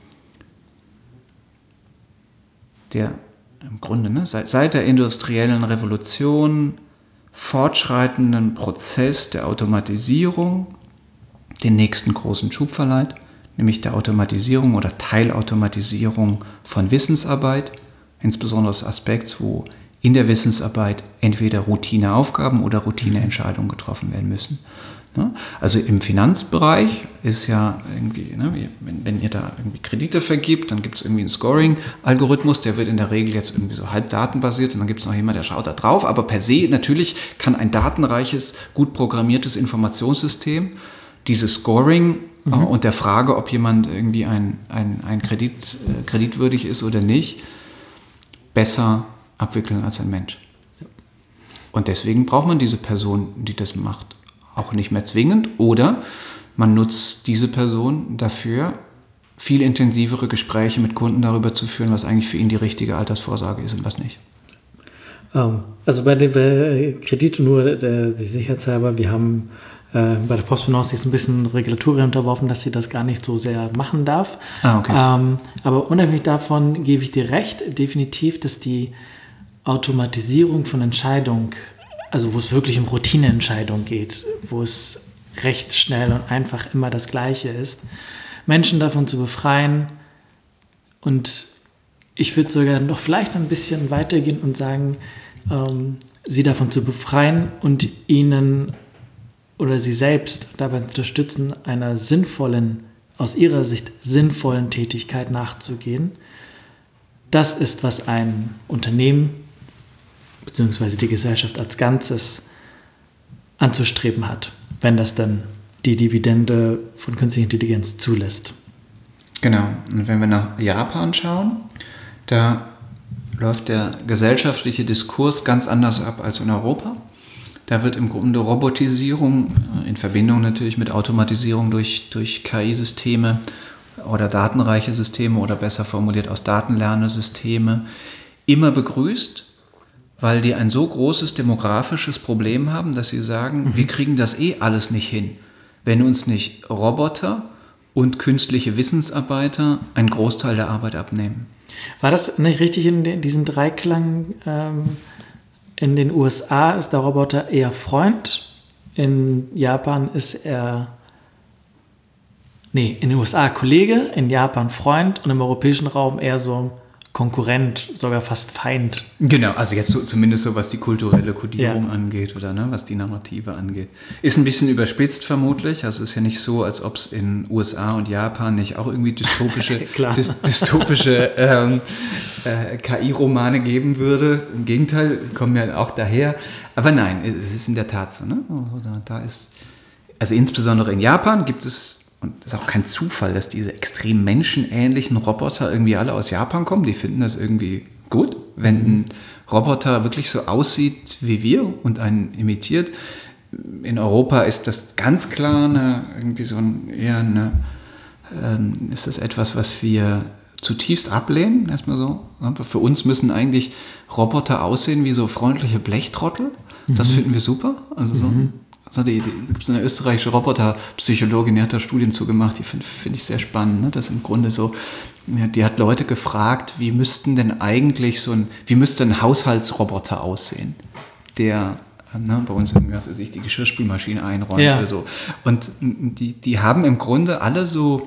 im Grunde seit der industriellen Revolution fortschreitenden Prozess der Automatisierung den nächsten großen Schub verleiht, nämlich der Automatisierung oder Teilautomatisierung von Wissensarbeit, insbesondere des Aspekts, wo in der Wissensarbeit entweder Routineaufgaben oder Routineentscheidungen getroffen werden müssen. Also im Finanzbereich ist ja irgendwie, wenn ihr da irgendwie Kredite vergibt, dann gibt es irgendwie einen Scoring-Algorithmus, der wird in der Regel jetzt irgendwie so halb datenbasiert und dann gibt es noch jemand, der schaut da drauf, aber per se natürlich kann ein datenreiches, gut programmiertes Informationssystem dieses Scoring und der Frage, ob jemand irgendwie ein kreditwürdig ist oder nicht, besser abwickeln als ein Mensch. Und deswegen braucht man diese Person, die das macht, auch nicht mehr zwingend, oder man nutzt diese Person dafür, viel intensivere Gespräche mit Kunden darüber zu führen, was eigentlich für ihn die richtige Altersvorsorge ist und was nicht. Also bei dem Kredit nur die Sicherheitshalber, wir haben bei der Postfinance ist ein bisschen Regulatorien unterworfen, dass sie das gar nicht so sehr machen darf. Okay. Aber unabhängig davon gebe ich dir recht, definitiv, dass die Automatisierung von Entscheidungen, also wo es wirklich um Routineentscheidungen geht, wo es recht schnell und einfach immer das Gleiche ist, Menschen davon zu befreien. Und ich würde sogar noch vielleicht ein bisschen weitergehen und sagen, sie davon zu befreien und ihnen oder sie selbst dabei zu unterstützen, einer sinnvollen, aus ihrer Sicht sinnvollen Tätigkeit nachzugehen. Das ist, was ein Unternehmen beziehungsweise die Gesellschaft als Ganzes anzustreben hat, wenn das dann die Dividende von künstlicher Intelligenz zulässt. Genau. Und wenn wir nach Japan schauen, da läuft der gesellschaftliche Diskurs ganz anders ab als in Europa. Da wird im Grunde Robotisierung in Verbindung natürlich mit Automatisierung durch KI-Systeme oder datenreiche Systeme oder besser formuliert aus Datenlernesysteme immer begrüßt, weil die ein so großes demografisches Problem haben, dass sie sagen, wir kriegen das alles nicht hin, wenn uns nicht Roboter und künstliche Wissensarbeiter einen Großteil der Arbeit abnehmen. War das nicht richtig in diesem Dreiklang? In den USA ist der Roboter eher Freund, in Japan ist er... in den USA Kollege, in Japan Freund und im europäischen Raum eher so Konkurrent, sogar fast Feind. Genau, also jetzt zumindest so, was die kulturelle Kodierung angeht oder was die Narrative angeht. Ist ein bisschen überspitzt vermutlich, also es ist ja nicht so, als ob es in USA und Japan nicht auch irgendwie dystopische KI-Romane geben würde. Im Gegenteil, kommen ja auch daher. Aber nein, es ist in der Tat so. Ne? Also insbesondere in Japan gibt es, und das ist auch kein Zufall, dass diese extrem menschenähnlichen Roboter irgendwie alle aus Japan kommen. Die finden das irgendwie gut, wenn ein Roboter wirklich so aussieht wie wir und einen imitiert. In Europa ist das ganz klar ist das etwas, was wir zutiefst ablehnen, erstmal so. Für uns müssen eigentlich Roboter aussehen wie so freundliche Blechtrottel. Das finden wir super. Also so. Da gibt es eine österreichische Roboterpsychologin, die hat da Studien zugemacht, die finde ich sehr spannend. Ne? Das im Grunde so, die hat Leute gefragt, wie müsste ein Haushaltsroboter aussehen, der bei uns sich die Geschirrspülmaschine einräumt oder so. Und die haben im Grunde alle so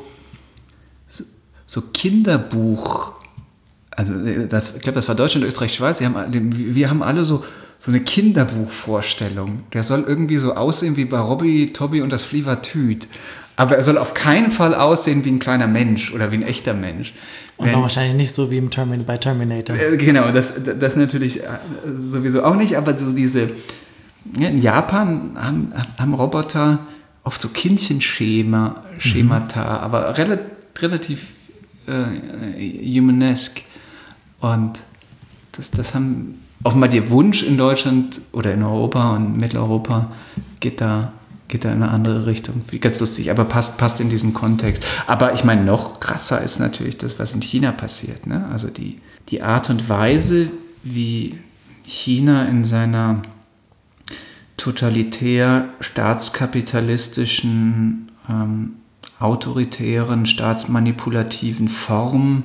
Kinderbuch, also ich glaube, das war Deutschland, Österreich, Schweiz, wir haben alle so eine Kinderbuchvorstellung. Der soll irgendwie so aussehen wie bei Robby, Tobby und das Flievertüt. Aber er soll auf keinen Fall aussehen wie ein kleiner Mensch oder wie ein echter Mensch. Und auch wahrscheinlich nicht so wie bei Terminator. Genau, das natürlich sowieso auch nicht, aber so in Japan haben Roboter oft so Kindchenschemata, aber relativ humanesk. Und das haben offenbar der Wunsch in Deutschland oder in Europa und Mitteleuropa geht da in eine andere Richtung. Ganz lustig, aber passt in diesen Kontext. Aber ich meine, noch krasser ist natürlich das, was in China passiert. Ne? Also die Art und Weise, wie China in seiner totalitär staatskapitalistischen, autoritären, staatsmanipulativen Form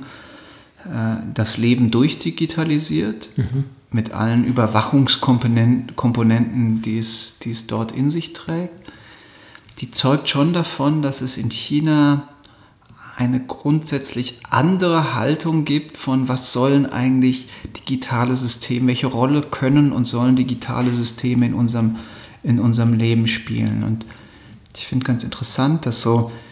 das Leben durchdigitalisiert, mit allen Überwachungskomponenten, die es dort in sich trägt, die zeugt schon davon, dass es in China eine grundsätzlich andere Haltung gibt von, was sollen eigentlich digitale Systeme, welche Rolle können und sollen digitale Systeme in unserem Leben spielen. Und ich finde ganz interessant, dass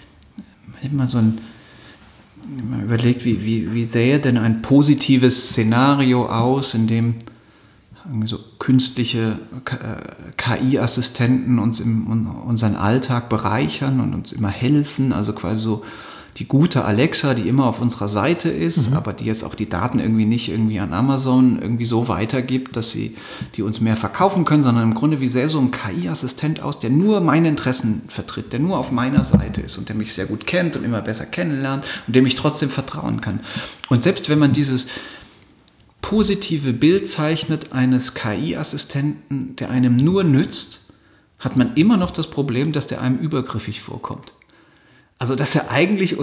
man überlegt, wie sähe denn ein positives Szenario aus, in dem irgendwie so künstliche KI-Assistenten uns unseren Alltag bereichern und uns immer helfen, also quasi so die gute Alexa, die immer auf unserer Seite ist, aber die jetzt auch die Daten nicht an Amazon irgendwie so weitergibt, dass die uns mehr verkaufen können, sondern im Grunde, wie sähe so ein KI-Assistent aus, der nur meine Interessen vertritt, der nur auf meiner Seite ist und der mich sehr gut kennt und immer besser kennenlernt und dem ich trotzdem vertrauen kann. Und selbst wenn man dieses positive Bild zeichnet eines KI-Assistenten, der einem nur nützt, hat man immer noch das Problem, dass der einem übergriffig vorkommt. Also, dass er eigentlich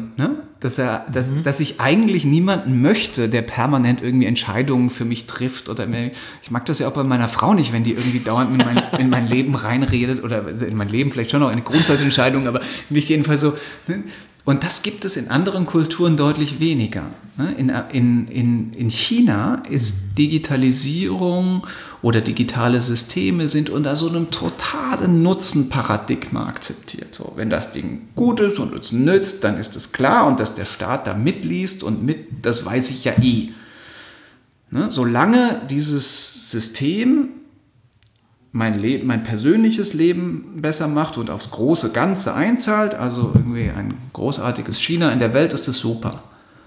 dass ich eigentlich niemanden möchte, der permanent irgendwie Entscheidungen für mich trifft oder ich mag das ja auch bei meiner Frau nicht, wenn die irgendwie dauernd in mein Leben reinredet oder in mein Leben vielleicht schon noch eine Grundsatzentscheidung, aber nicht jedenfalls so. Und das gibt es in anderen Kulturen deutlich weniger. In China ist Digitalisierung oder digitale Systeme sind unter so einem totalen Nutzenparadigma akzeptiert. So, wenn das Ding gut ist und uns nützt, dann ist es klar und dass der Staat da mitliest und das weiß ich ja eh. Solange dieses System mein persönliches Leben besser macht und aufs große Ganze einzahlt, also irgendwie ein großartiges China in der Welt, ist es super.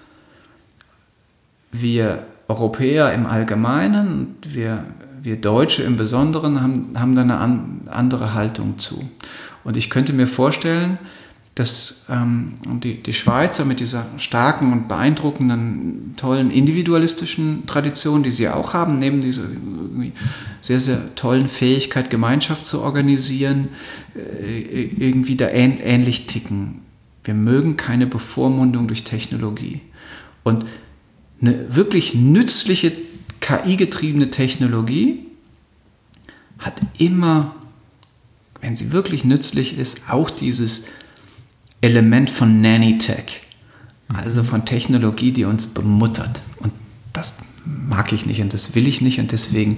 Wir Europäer im Allgemeinen und wir Deutsche im Besonderen haben da eine andere Haltung zu. Und ich könnte mir vorstellen, dass die Schweizer mit dieser starken und beeindruckenden, tollen individualistischen Tradition, die sie auch haben, neben dieser irgendwie sehr, sehr tollen Fähigkeit, Gemeinschaft zu organisieren, irgendwie da ähnlich ticken. Wir mögen keine Bevormundung durch Technologie. Und eine wirklich nützliche KI-getriebene Technologie hat immer, wenn sie wirklich nützlich ist, auch dieses Element von Nanny-Tech, also von Technologie, die uns bemuttert. Und das mag ich nicht und das will ich nicht. Und deswegen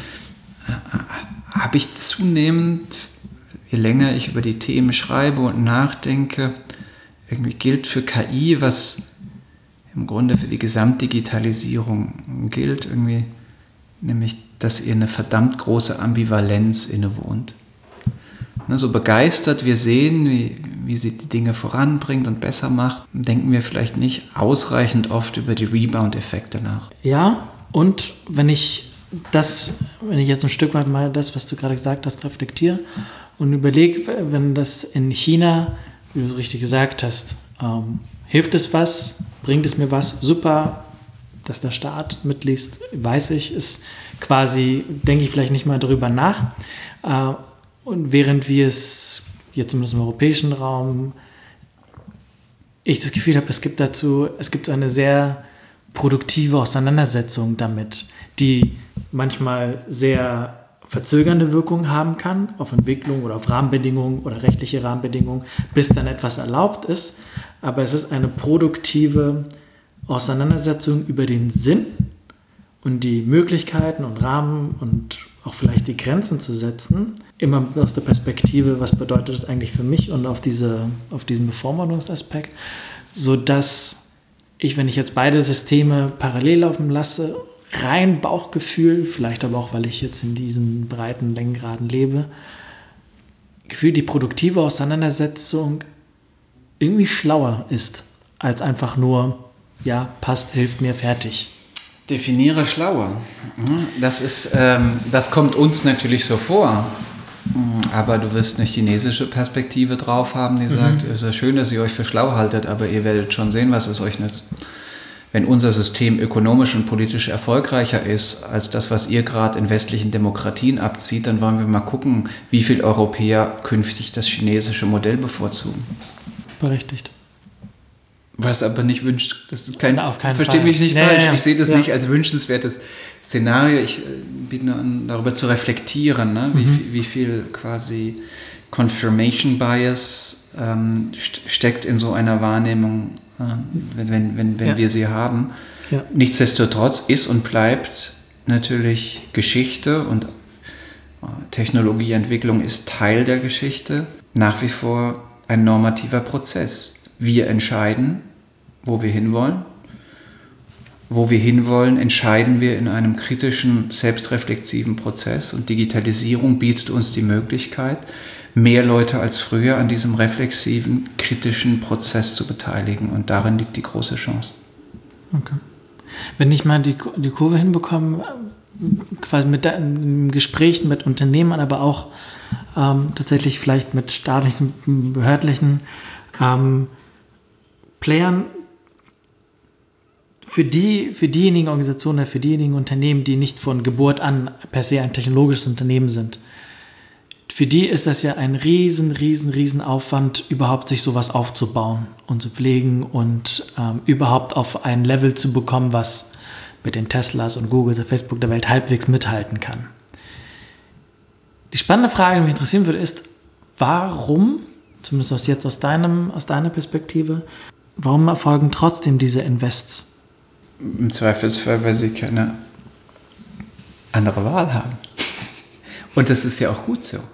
habe ich zunehmend, je länger ich über die Themen schreibe und nachdenke, irgendwie gilt für KI, was im Grunde für die Gesamtdigitalisierung gilt, irgendwie, nämlich, dass ihr eine verdammt große Ambivalenz innewohnt. So begeistert wir sehen, wie sie die Dinge voranbringt und besser macht, denken wir vielleicht nicht ausreichend oft über die Rebound-Effekte nach. Ja, und wenn ich jetzt ein Stück weit mal das, was du gerade gesagt hast, reflektiere und überlege, wenn das in China, wie du so richtig gesagt hast, hilft es was, bringt es mir was, super, dass der Staat mitliest, weiß ich, ist quasi, denke ich vielleicht nicht mal darüber nach. Und während wir es, jetzt zumindest im europäischen Raum, ich das Gefühl habe, es gibt eine sehr produktive Auseinandersetzung damit, die manchmal sehr verzögernde Wirkung haben kann auf Entwicklung oder auf Rahmenbedingungen oder rechtliche Rahmenbedingungen, bis dann etwas erlaubt ist. Aber es ist eine produktive Auseinandersetzung über den Sinn und die Möglichkeiten und Rahmen und auch vielleicht die Grenzen zu setzen, immer aus der Perspektive, was bedeutet das eigentlich für mich und auf diesen Bevormundungsaspekt, sodass ich, wenn ich jetzt beide Systeme parallel laufen lasse, rein Bauchgefühl, vielleicht aber auch, weil ich jetzt in diesen breiten Längengraden lebe, gefühlt die produktive Auseinandersetzung irgendwie schlauer ist, als einfach nur, ja, passt, hilft mir, fertig. Definiere schlauer. Das kommt uns natürlich so vor. Aber du wirst eine chinesische Perspektive drauf haben, die sagt, es ist ja schön, dass ihr euch für schlau haltet, aber ihr werdet schon sehen, was es euch nützt. Wenn unser System ökonomisch und politisch erfolgreicher ist als das, was ihr gerade in westlichen Demokratien abzieht, dann wollen wir mal gucken, wie viele Europäer künftig das chinesische Modell bevorzugen. Berechtigt. Was aber nicht wünscht, das ist kein, auf keinen verstehe Fall. mich nicht falsch, Ja. ich sehe das nicht als wünschenswertes Szenario, ich biete an, darüber zu reflektieren, ne? Wie viel quasi Confirmation Bias steckt in so einer Wahrnehmung, wenn wir sie haben. Ja. Nichtsdestotrotz ist und bleibt natürlich Geschichte und Technologieentwicklung ist Teil der Geschichte, nach wie vor ein normativer Prozess. Wir entscheiden, wo wir hinwollen. Wo wir hinwollen, entscheiden wir in einem kritischen, selbstreflexiven Prozess. Und Digitalisierung bietet uns die Möglichkeit, mehr Leute als früher an diesem reflexiven, kritischen Prozess zu beteiligen. Und darin liegt die große Chance. Okay. Wenn ich mal die Kurve hinbekomme, quasi mit im Gespräch mit Unternehmern, aber auch tatsächlich vielleicht mit staatlichen, behördlichen Playern, für diejenigen Organisationen, für diejenigen Unternehmen, die nicht von Geburt an per se ein technologisches Unternehmen sind, für die ist das ja ein riesen Aufwand, überhaupt sich sowas aufzubauen und zu pflegen und überhaupt auf ein Level zu bekommen, was mit den Teslas und Googles und Facebook der Welt halbwegs mithalten kann. Die spannende Frage, die mich interessieren würde, ist, warum, zumindest aus deiner Perspektive, warum erfolgen trotzdem diese Invests? Im Zweifelsfall, weil sie keine andere Wahl haben. Und das ist ja auch gut so.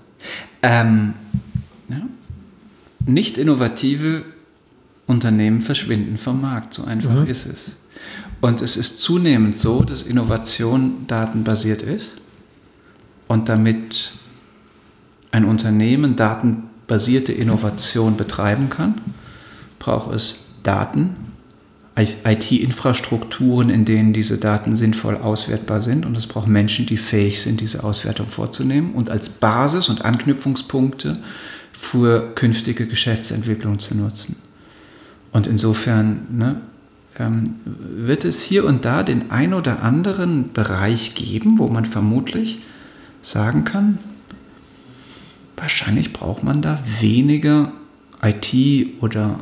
Nicht innovative Unternehmen verschwinden vom Markt, so einfach ist es. Und es ist zunehmend so, dass Innovation datenbasiert ist und damit ein Unternehmen datenbasierte Innovation betreiben kann, braucht es Daten, IT-Infrastrukturen, in denen diese Daten sinnvoll auswertbar sind, und es braucht Menschen, die fähig sind, diese Auswertung vorzunehmen und als Basis und Anknüpfungspunkte für künftige Geschäftsentwicklung zu nutzen. Und insofern wird es hier und da den ein oder anderen Bereich geben, wo man vermutlich sagen kann, wahrscheinlich braucht man da weniger IT oder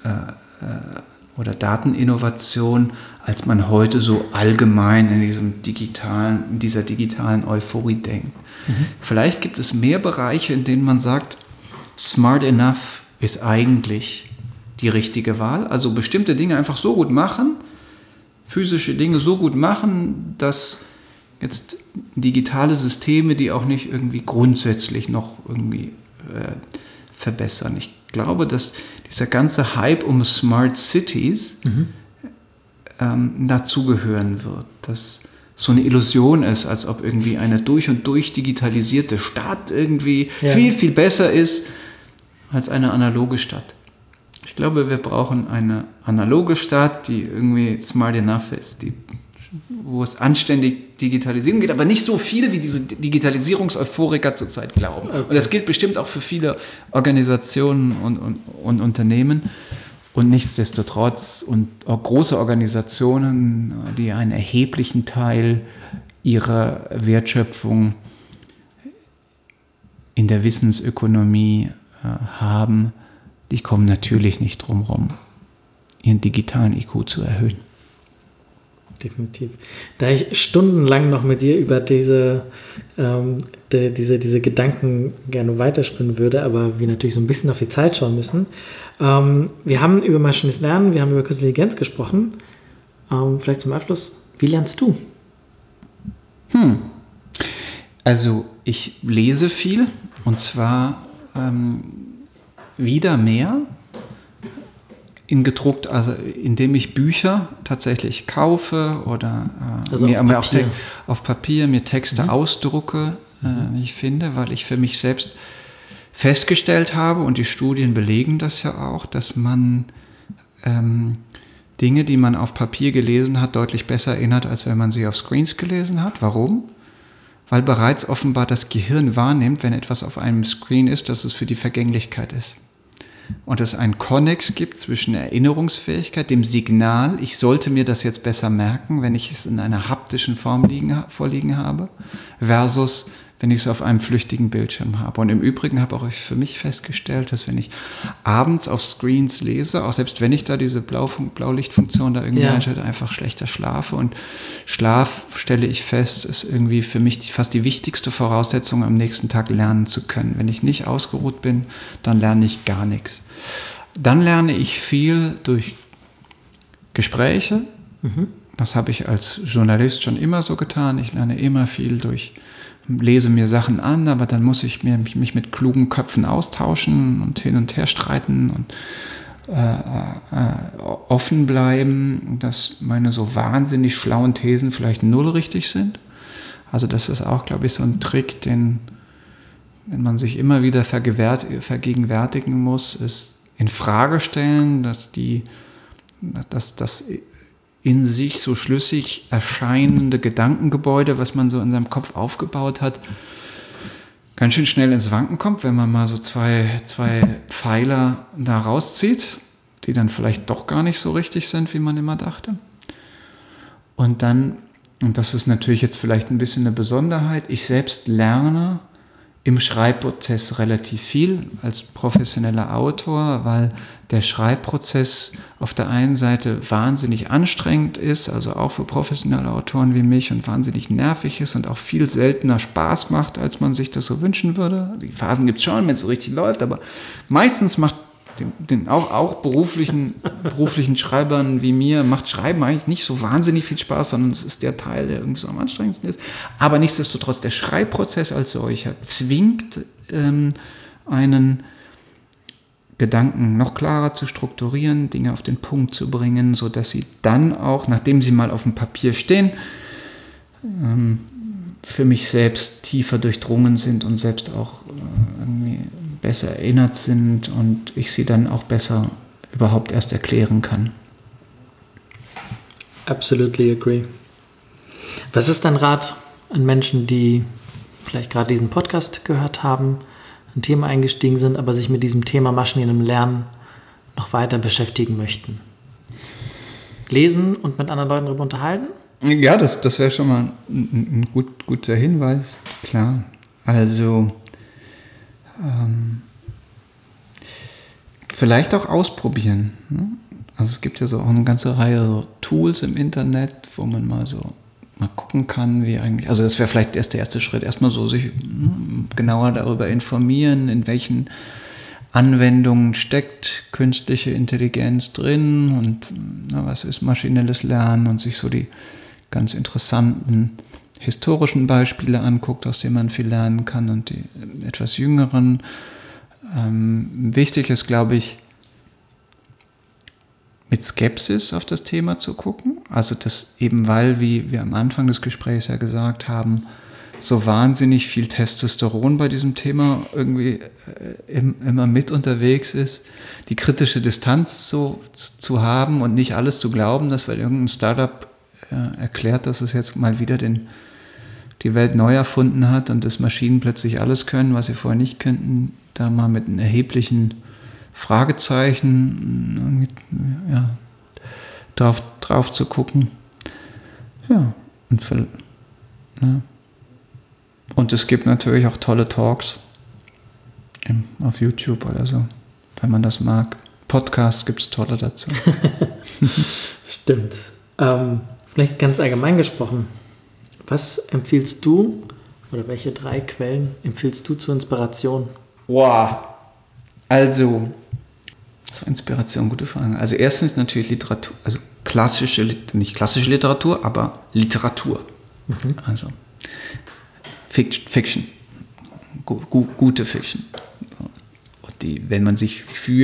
Dateninnovation, als man heute so allgemein in dieser digitalen Euphorie denkt. Vielleicht gibt es mehr Bereiche, in denen man sagt, smart enough ist eigentlich die richtige Wahl. Also bestimmte Dinge einfach so gut machen, physische Dinge so gut machen, dass jetzt digitale Systeme die auch nicht irgendwie grundsätzlich noch irgendwie verbessern. Ich glaube, dass dieser ganze Hype um Smart Cities dazugehören wird, dass so eine Illusion ist, als ob irgendwie eine durch und durch digitalisierte Stadt irgendwie viel, viel besser ist als eine analoge Stadt. Ich glaube, wir brauchen eine analoge Stadt, die irgendwie smart enough ist, wo es anständig Digitalisierung geht, aber nicht so viele, wie diese Digitalisierungseuphoriker zurzeit glauben. Okay. Und das gilt bestimmt auch für viele Organisationen und Unternehmen. Und nichtsdestotrotz und auch große Organisationen, die einen erheblichen Teil ihrer Wertschöpfung in der Wissensökonomie haben, die kommen natürlich nicht drum rum, ihren digitalen IQ zu erhöhen. Definitiv. Da ich stundenlang noch mit dir über diese Gedanken gerne weiterspinnen würde, aber wir natürlich so ein bisschen auf die Zeit schauen müssen. Wir haben über maschinelles Lernen, wir haben über Künstliche Intelligenz gesprochen. Vielleicht zum Abschluss, wie lernst du? Also ich lese viel und zwar wieder mehr also indem ich Bücher tatsächlich kaufe oder also mir auf Papier mir Texte ausdrucke, wie ich finde, weil ich für mich selbst festgestellt habe, und die Studien belegen das ja auch, dass man Dinge, die man auf Papier gelesen hat, deutlich besser erinnert, als wenn man sie auf Screens gelesen hat. Warum? Weil bereits offenbar das Gehirn wahrnimmt, wenn etwas auf einem Screen ist, dass es für die Vergänglichkeit ist. Und es einen Konnex gibt zwischen Erinnerungsfähigkeit, dem Signal, ich sollte mir das jetzt besser merken, wenn ich es in einer haptischen Form vorliegen habe, versus wenn ich es auf einem flüchtigen Bildschirm habe. Und im Übrigen habe auch ich für mich festgestellt, dass wenn ich abends auf Screens lese, auch selbst wenn ich da diese Blaulichtfunktion da irgendwie einschalte, einfach schlechter schlafe. Und Schlaf, stelle ich fest, ist irgendwie für mich fast die wichtigste Voraussetzung, am nächsten Tag lernen zu können. Wenn ich nicht ausgeruht bin, dann lerne ich gar nichts. Dann lerne ich viel durch Gespräche. Das habe ich als Journalist schon immer so getan. Ich lerne immer viel lese mir Sachen an, aber dann muss ich mich mit klugen Köpfen austauschen und hin und her streiten und offen bleiben, dass meine so wahnsinnig schlauen Thesen vielleicht null richtig sind. Also das ist auch, glaube ich, so ein Trick, den man sich immer wieder vergegenwärtigen muss, ist in Frage stellen, dass das in sich so schlüssig erscheinende Gedankengebäude, was man so in seinem Kopf aufgebaut hat, ganz schön schnell ins Wanken kommt, wenn man mal so zwei Pfeiler da rauszieht, die dann vielleicht doch gar nicht so richtig sind, wie man immer dachte. Und das ist natürlich jetzt vielleicht ein bisschen eine Besonderheit, ich selbst lerne im Schreibprozess relativ viel als professioneller Autor, weil der Schreibprozess auf der einen Seite wahnsinnig anstrengend ist, also auch für professionelle Autoren wie mich, und wahnsinnig nervig ist und auch viel seltener Spaß macht, als man sich das so wünschen würde. Die Phasen gibt es schon, wenn es so richtig läuft, aber meistens macht den auch beruflichen Schreibern wie mir, macht Schreiben eigentlich nicht so wahnsinnig viel Spaß, sondern es ist der Teil, der irgendwie so am anstrengendsten ist. Aber nichtsdestotrotz, der Schreibprozess als solcher zwingt einen Gedanken noch klarer zu strukturieren, Dinge auf den Punkt zu bringen, sodass sie dann auch, nachdem sie mal auf dem Papier stehen, für mich selbst tiefer durchdrungen sind und selbst auch irgendwie besser erinnert sind und ich sie dann auch besser überhaupt erst erklären kann. Absolutely agree. Was ist dein Rat an Menschen, die vielleicht gerade diesen Podcast gehört haben, ein Thema eingestiegen sind, aber sich mit diesem Thema maschinellem Lernen noch weiter beschäftigen möchten? lesen und mit anderen Leuten darüber unterhalten? Ja, das wäre schon mal ein guter Hinweis, klar. Also vielleicht auch ausprobieren. Ne? Also es gibt ja so auch eine ganze Reihe so Tools im Internet, wo man mal gucken kann, wie eigentlich, also das wäre vielleicht erst der erste Schritt, erstmal so sich genauer darüber informieren, in welchen Anwendungen steckt künstliche Intelligenz drin und was ist maschinelles Lernen und sich so die ganz interessanten historischen Beispiele anguckt, aus denen man viel lernen kann und die etwas jüngeren. Wichtig ist, glaube ich, mit Skepsis auf das Thema zu gucken. Also das eben, weil, wie wir am Anfang des Gesprächs ja gesagt haben, so wahnsinnig viel Testosteron bei diesem Thema irgendwie immer mit unterwegs ist, die kritische Distanz zu haben und nicht alles zu glauben, dass weil irgendein Startup erklärt, dass es jetzt mal wieder die Welt neu erfunden hat und dass Maschinen plötzlich alles können, was sie vorher nicht könnten, da mal mit einem erheblichen Fragezeichen drauf zu gucken. Ja, und es gibt natürlich auch tolle Talks auf YouTube oder so, wenn man das mag. Podcasts gibt es tolle dazu. Stimmt. Vielleicht ganz allgemein gesprochen, was empfiehlst du oder welche 3 Quellen empfiehlst du zur Inspiration? Wow. Also, zur Inspiration, gute Frage. Also erstens natürlich Literatur, also nicht klassische Literatur, aber Literatur. Also Fiction. Gute Fiction. Und wenn man sich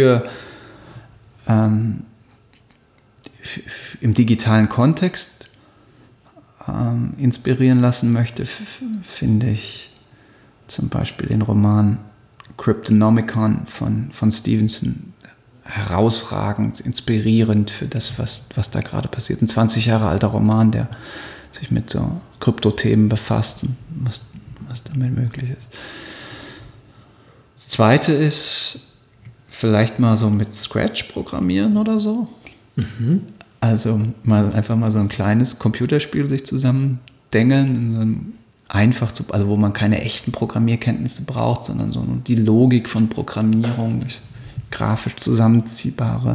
im digitalen Kontext inspirieren lassen möchte, finde ich zum Beispiel den Roman Cryptonomicon von Stevenson herausragend, inspirierend für das, was da gerade passiert. Ein 20 Jahre alter Roman, der sich mit so Kryptothemen befasst und was damit möglich ist. Das Zweite ist vielleicht mal so mit Scratch programmieren oder so. Also einfach mal so ein kleines Computerspiel sich zusammendengeln, in so einem also wo man keine echten Programmierkenntnisse braucht, sondern so die Logik von Programmierung durch grafisch zusammenziehbare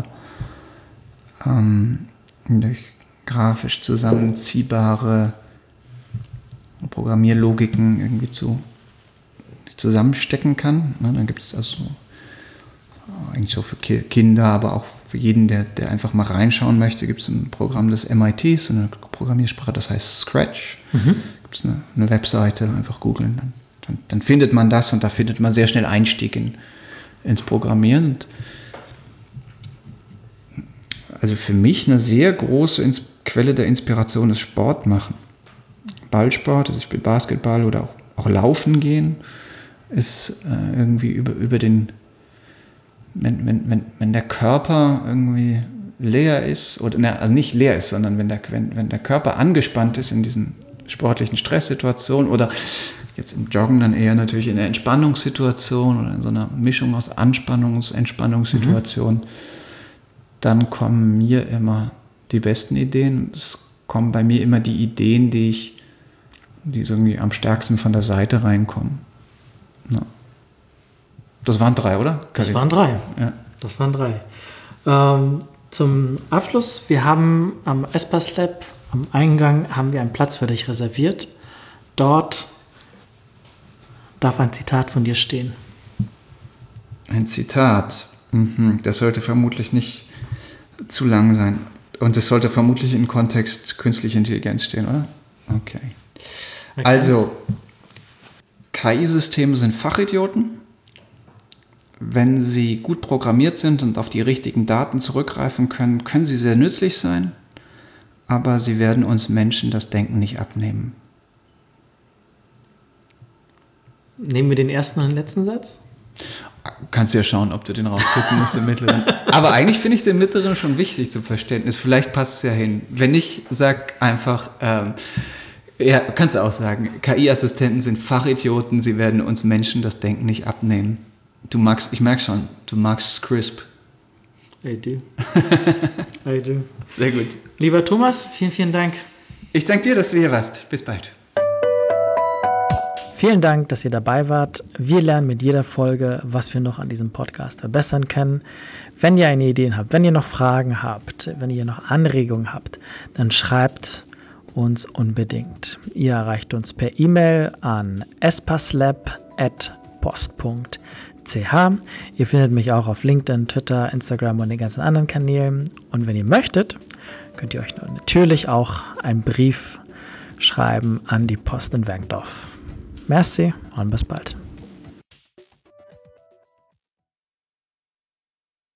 Programmierlogiken irgendwie zusammenstecken kann. Dann gibt es also eigentlich so für Kinder, aber auch für jeden, der einfach mal reinschauen möchte, gibt es ein Programm des MIT, so eine Programmiersprache, das heißt Scratch. Gibt es eine Webseite, einfach googeln. Dann findet man das und da findet man sehr schnell Einstieg ins Programmieren. Und also für mich eine sehr große Quelle der Inspiration ist Sport machen. Ballsport, also ich spiele Basketball oder auch Laufen gehen, ist irgendwie über den, wenn der Körper irgendwie leer ist, also nicht leer ist, sondern wenn der Körper angespannt ist in diesen sportlichen Stresssituationen oder jetzt im Joggen dann eher natürlich in der Entspannungssituation oder in so einer Mischung aus Anspannungs- und Entspannungssituation, dann kommen mir immer die besten Ideen. Es kommen bei mir immer die Ideen, die so irgendwie am stärksten von der Seite reinkommen. Ja. Das waren 3, oder? Das waren 3. Ja. Das waren 3. Zum Abschluss, wir haben am Espas Lab, am Eingang, haben wir einen Platz für dich reserviert. Dort darf ein Zitat von dir stehen. Ein Zitat. Das sollte vermutlich nicht zu lang sein. Und es sollte vermutlich im Kontext künstliche Intelligenz stehen, oder? Okay. Also, KI-Systeme sind Fachidioten. Wenn sie gut programmiert sind und auf die richtigen Daten zurückgreifen können, können sie sehr nützlich sein, aber sie werden uns Menschen das Denken nicht abnehmen. Nehmen wir den ersten und den letzten Satz? Kannst ja schauen, ob du den rauskürzen musst, den mittleren. Aber eigentlich finde ich den mittleren schon wichtig zum Verständnis. Vielleicht passt es ja hin. Wenn nicht, sag einfach, kannst du auch sagen, KI-Assistenten sind Fachidioten, sie werden uns Menschen das Denken nicht abnehmen. Ich merke schon, du magst Crisp. I do. I do. Sehr gut. Lieber Thomas, vielen, vielen Dank. Ich danke dir, dass du hier warst. Bis bald. Vielen Dank, dass ihr dabei wart. Wir lernen mit jeder Folge, was wir noch an diesem Podcast verbessern können. Wenn ihr eine Ideen habt, wenn ihr noch Fragen habt, wenn ihr noch Anregungen habt, dann schreibt uns unbedingt. Ihr erreicht uns per E-Mail an espaslab@post.ch. Ihr findet mich auch auf LinkedIn, Twitter, Instagram und den ganzen anderen Kanälen. Und wenn ihr möchtet, könnt ihr euch natürlich auch einen Brief schreiben an die Post in Werkdorf. Merci und bis bald.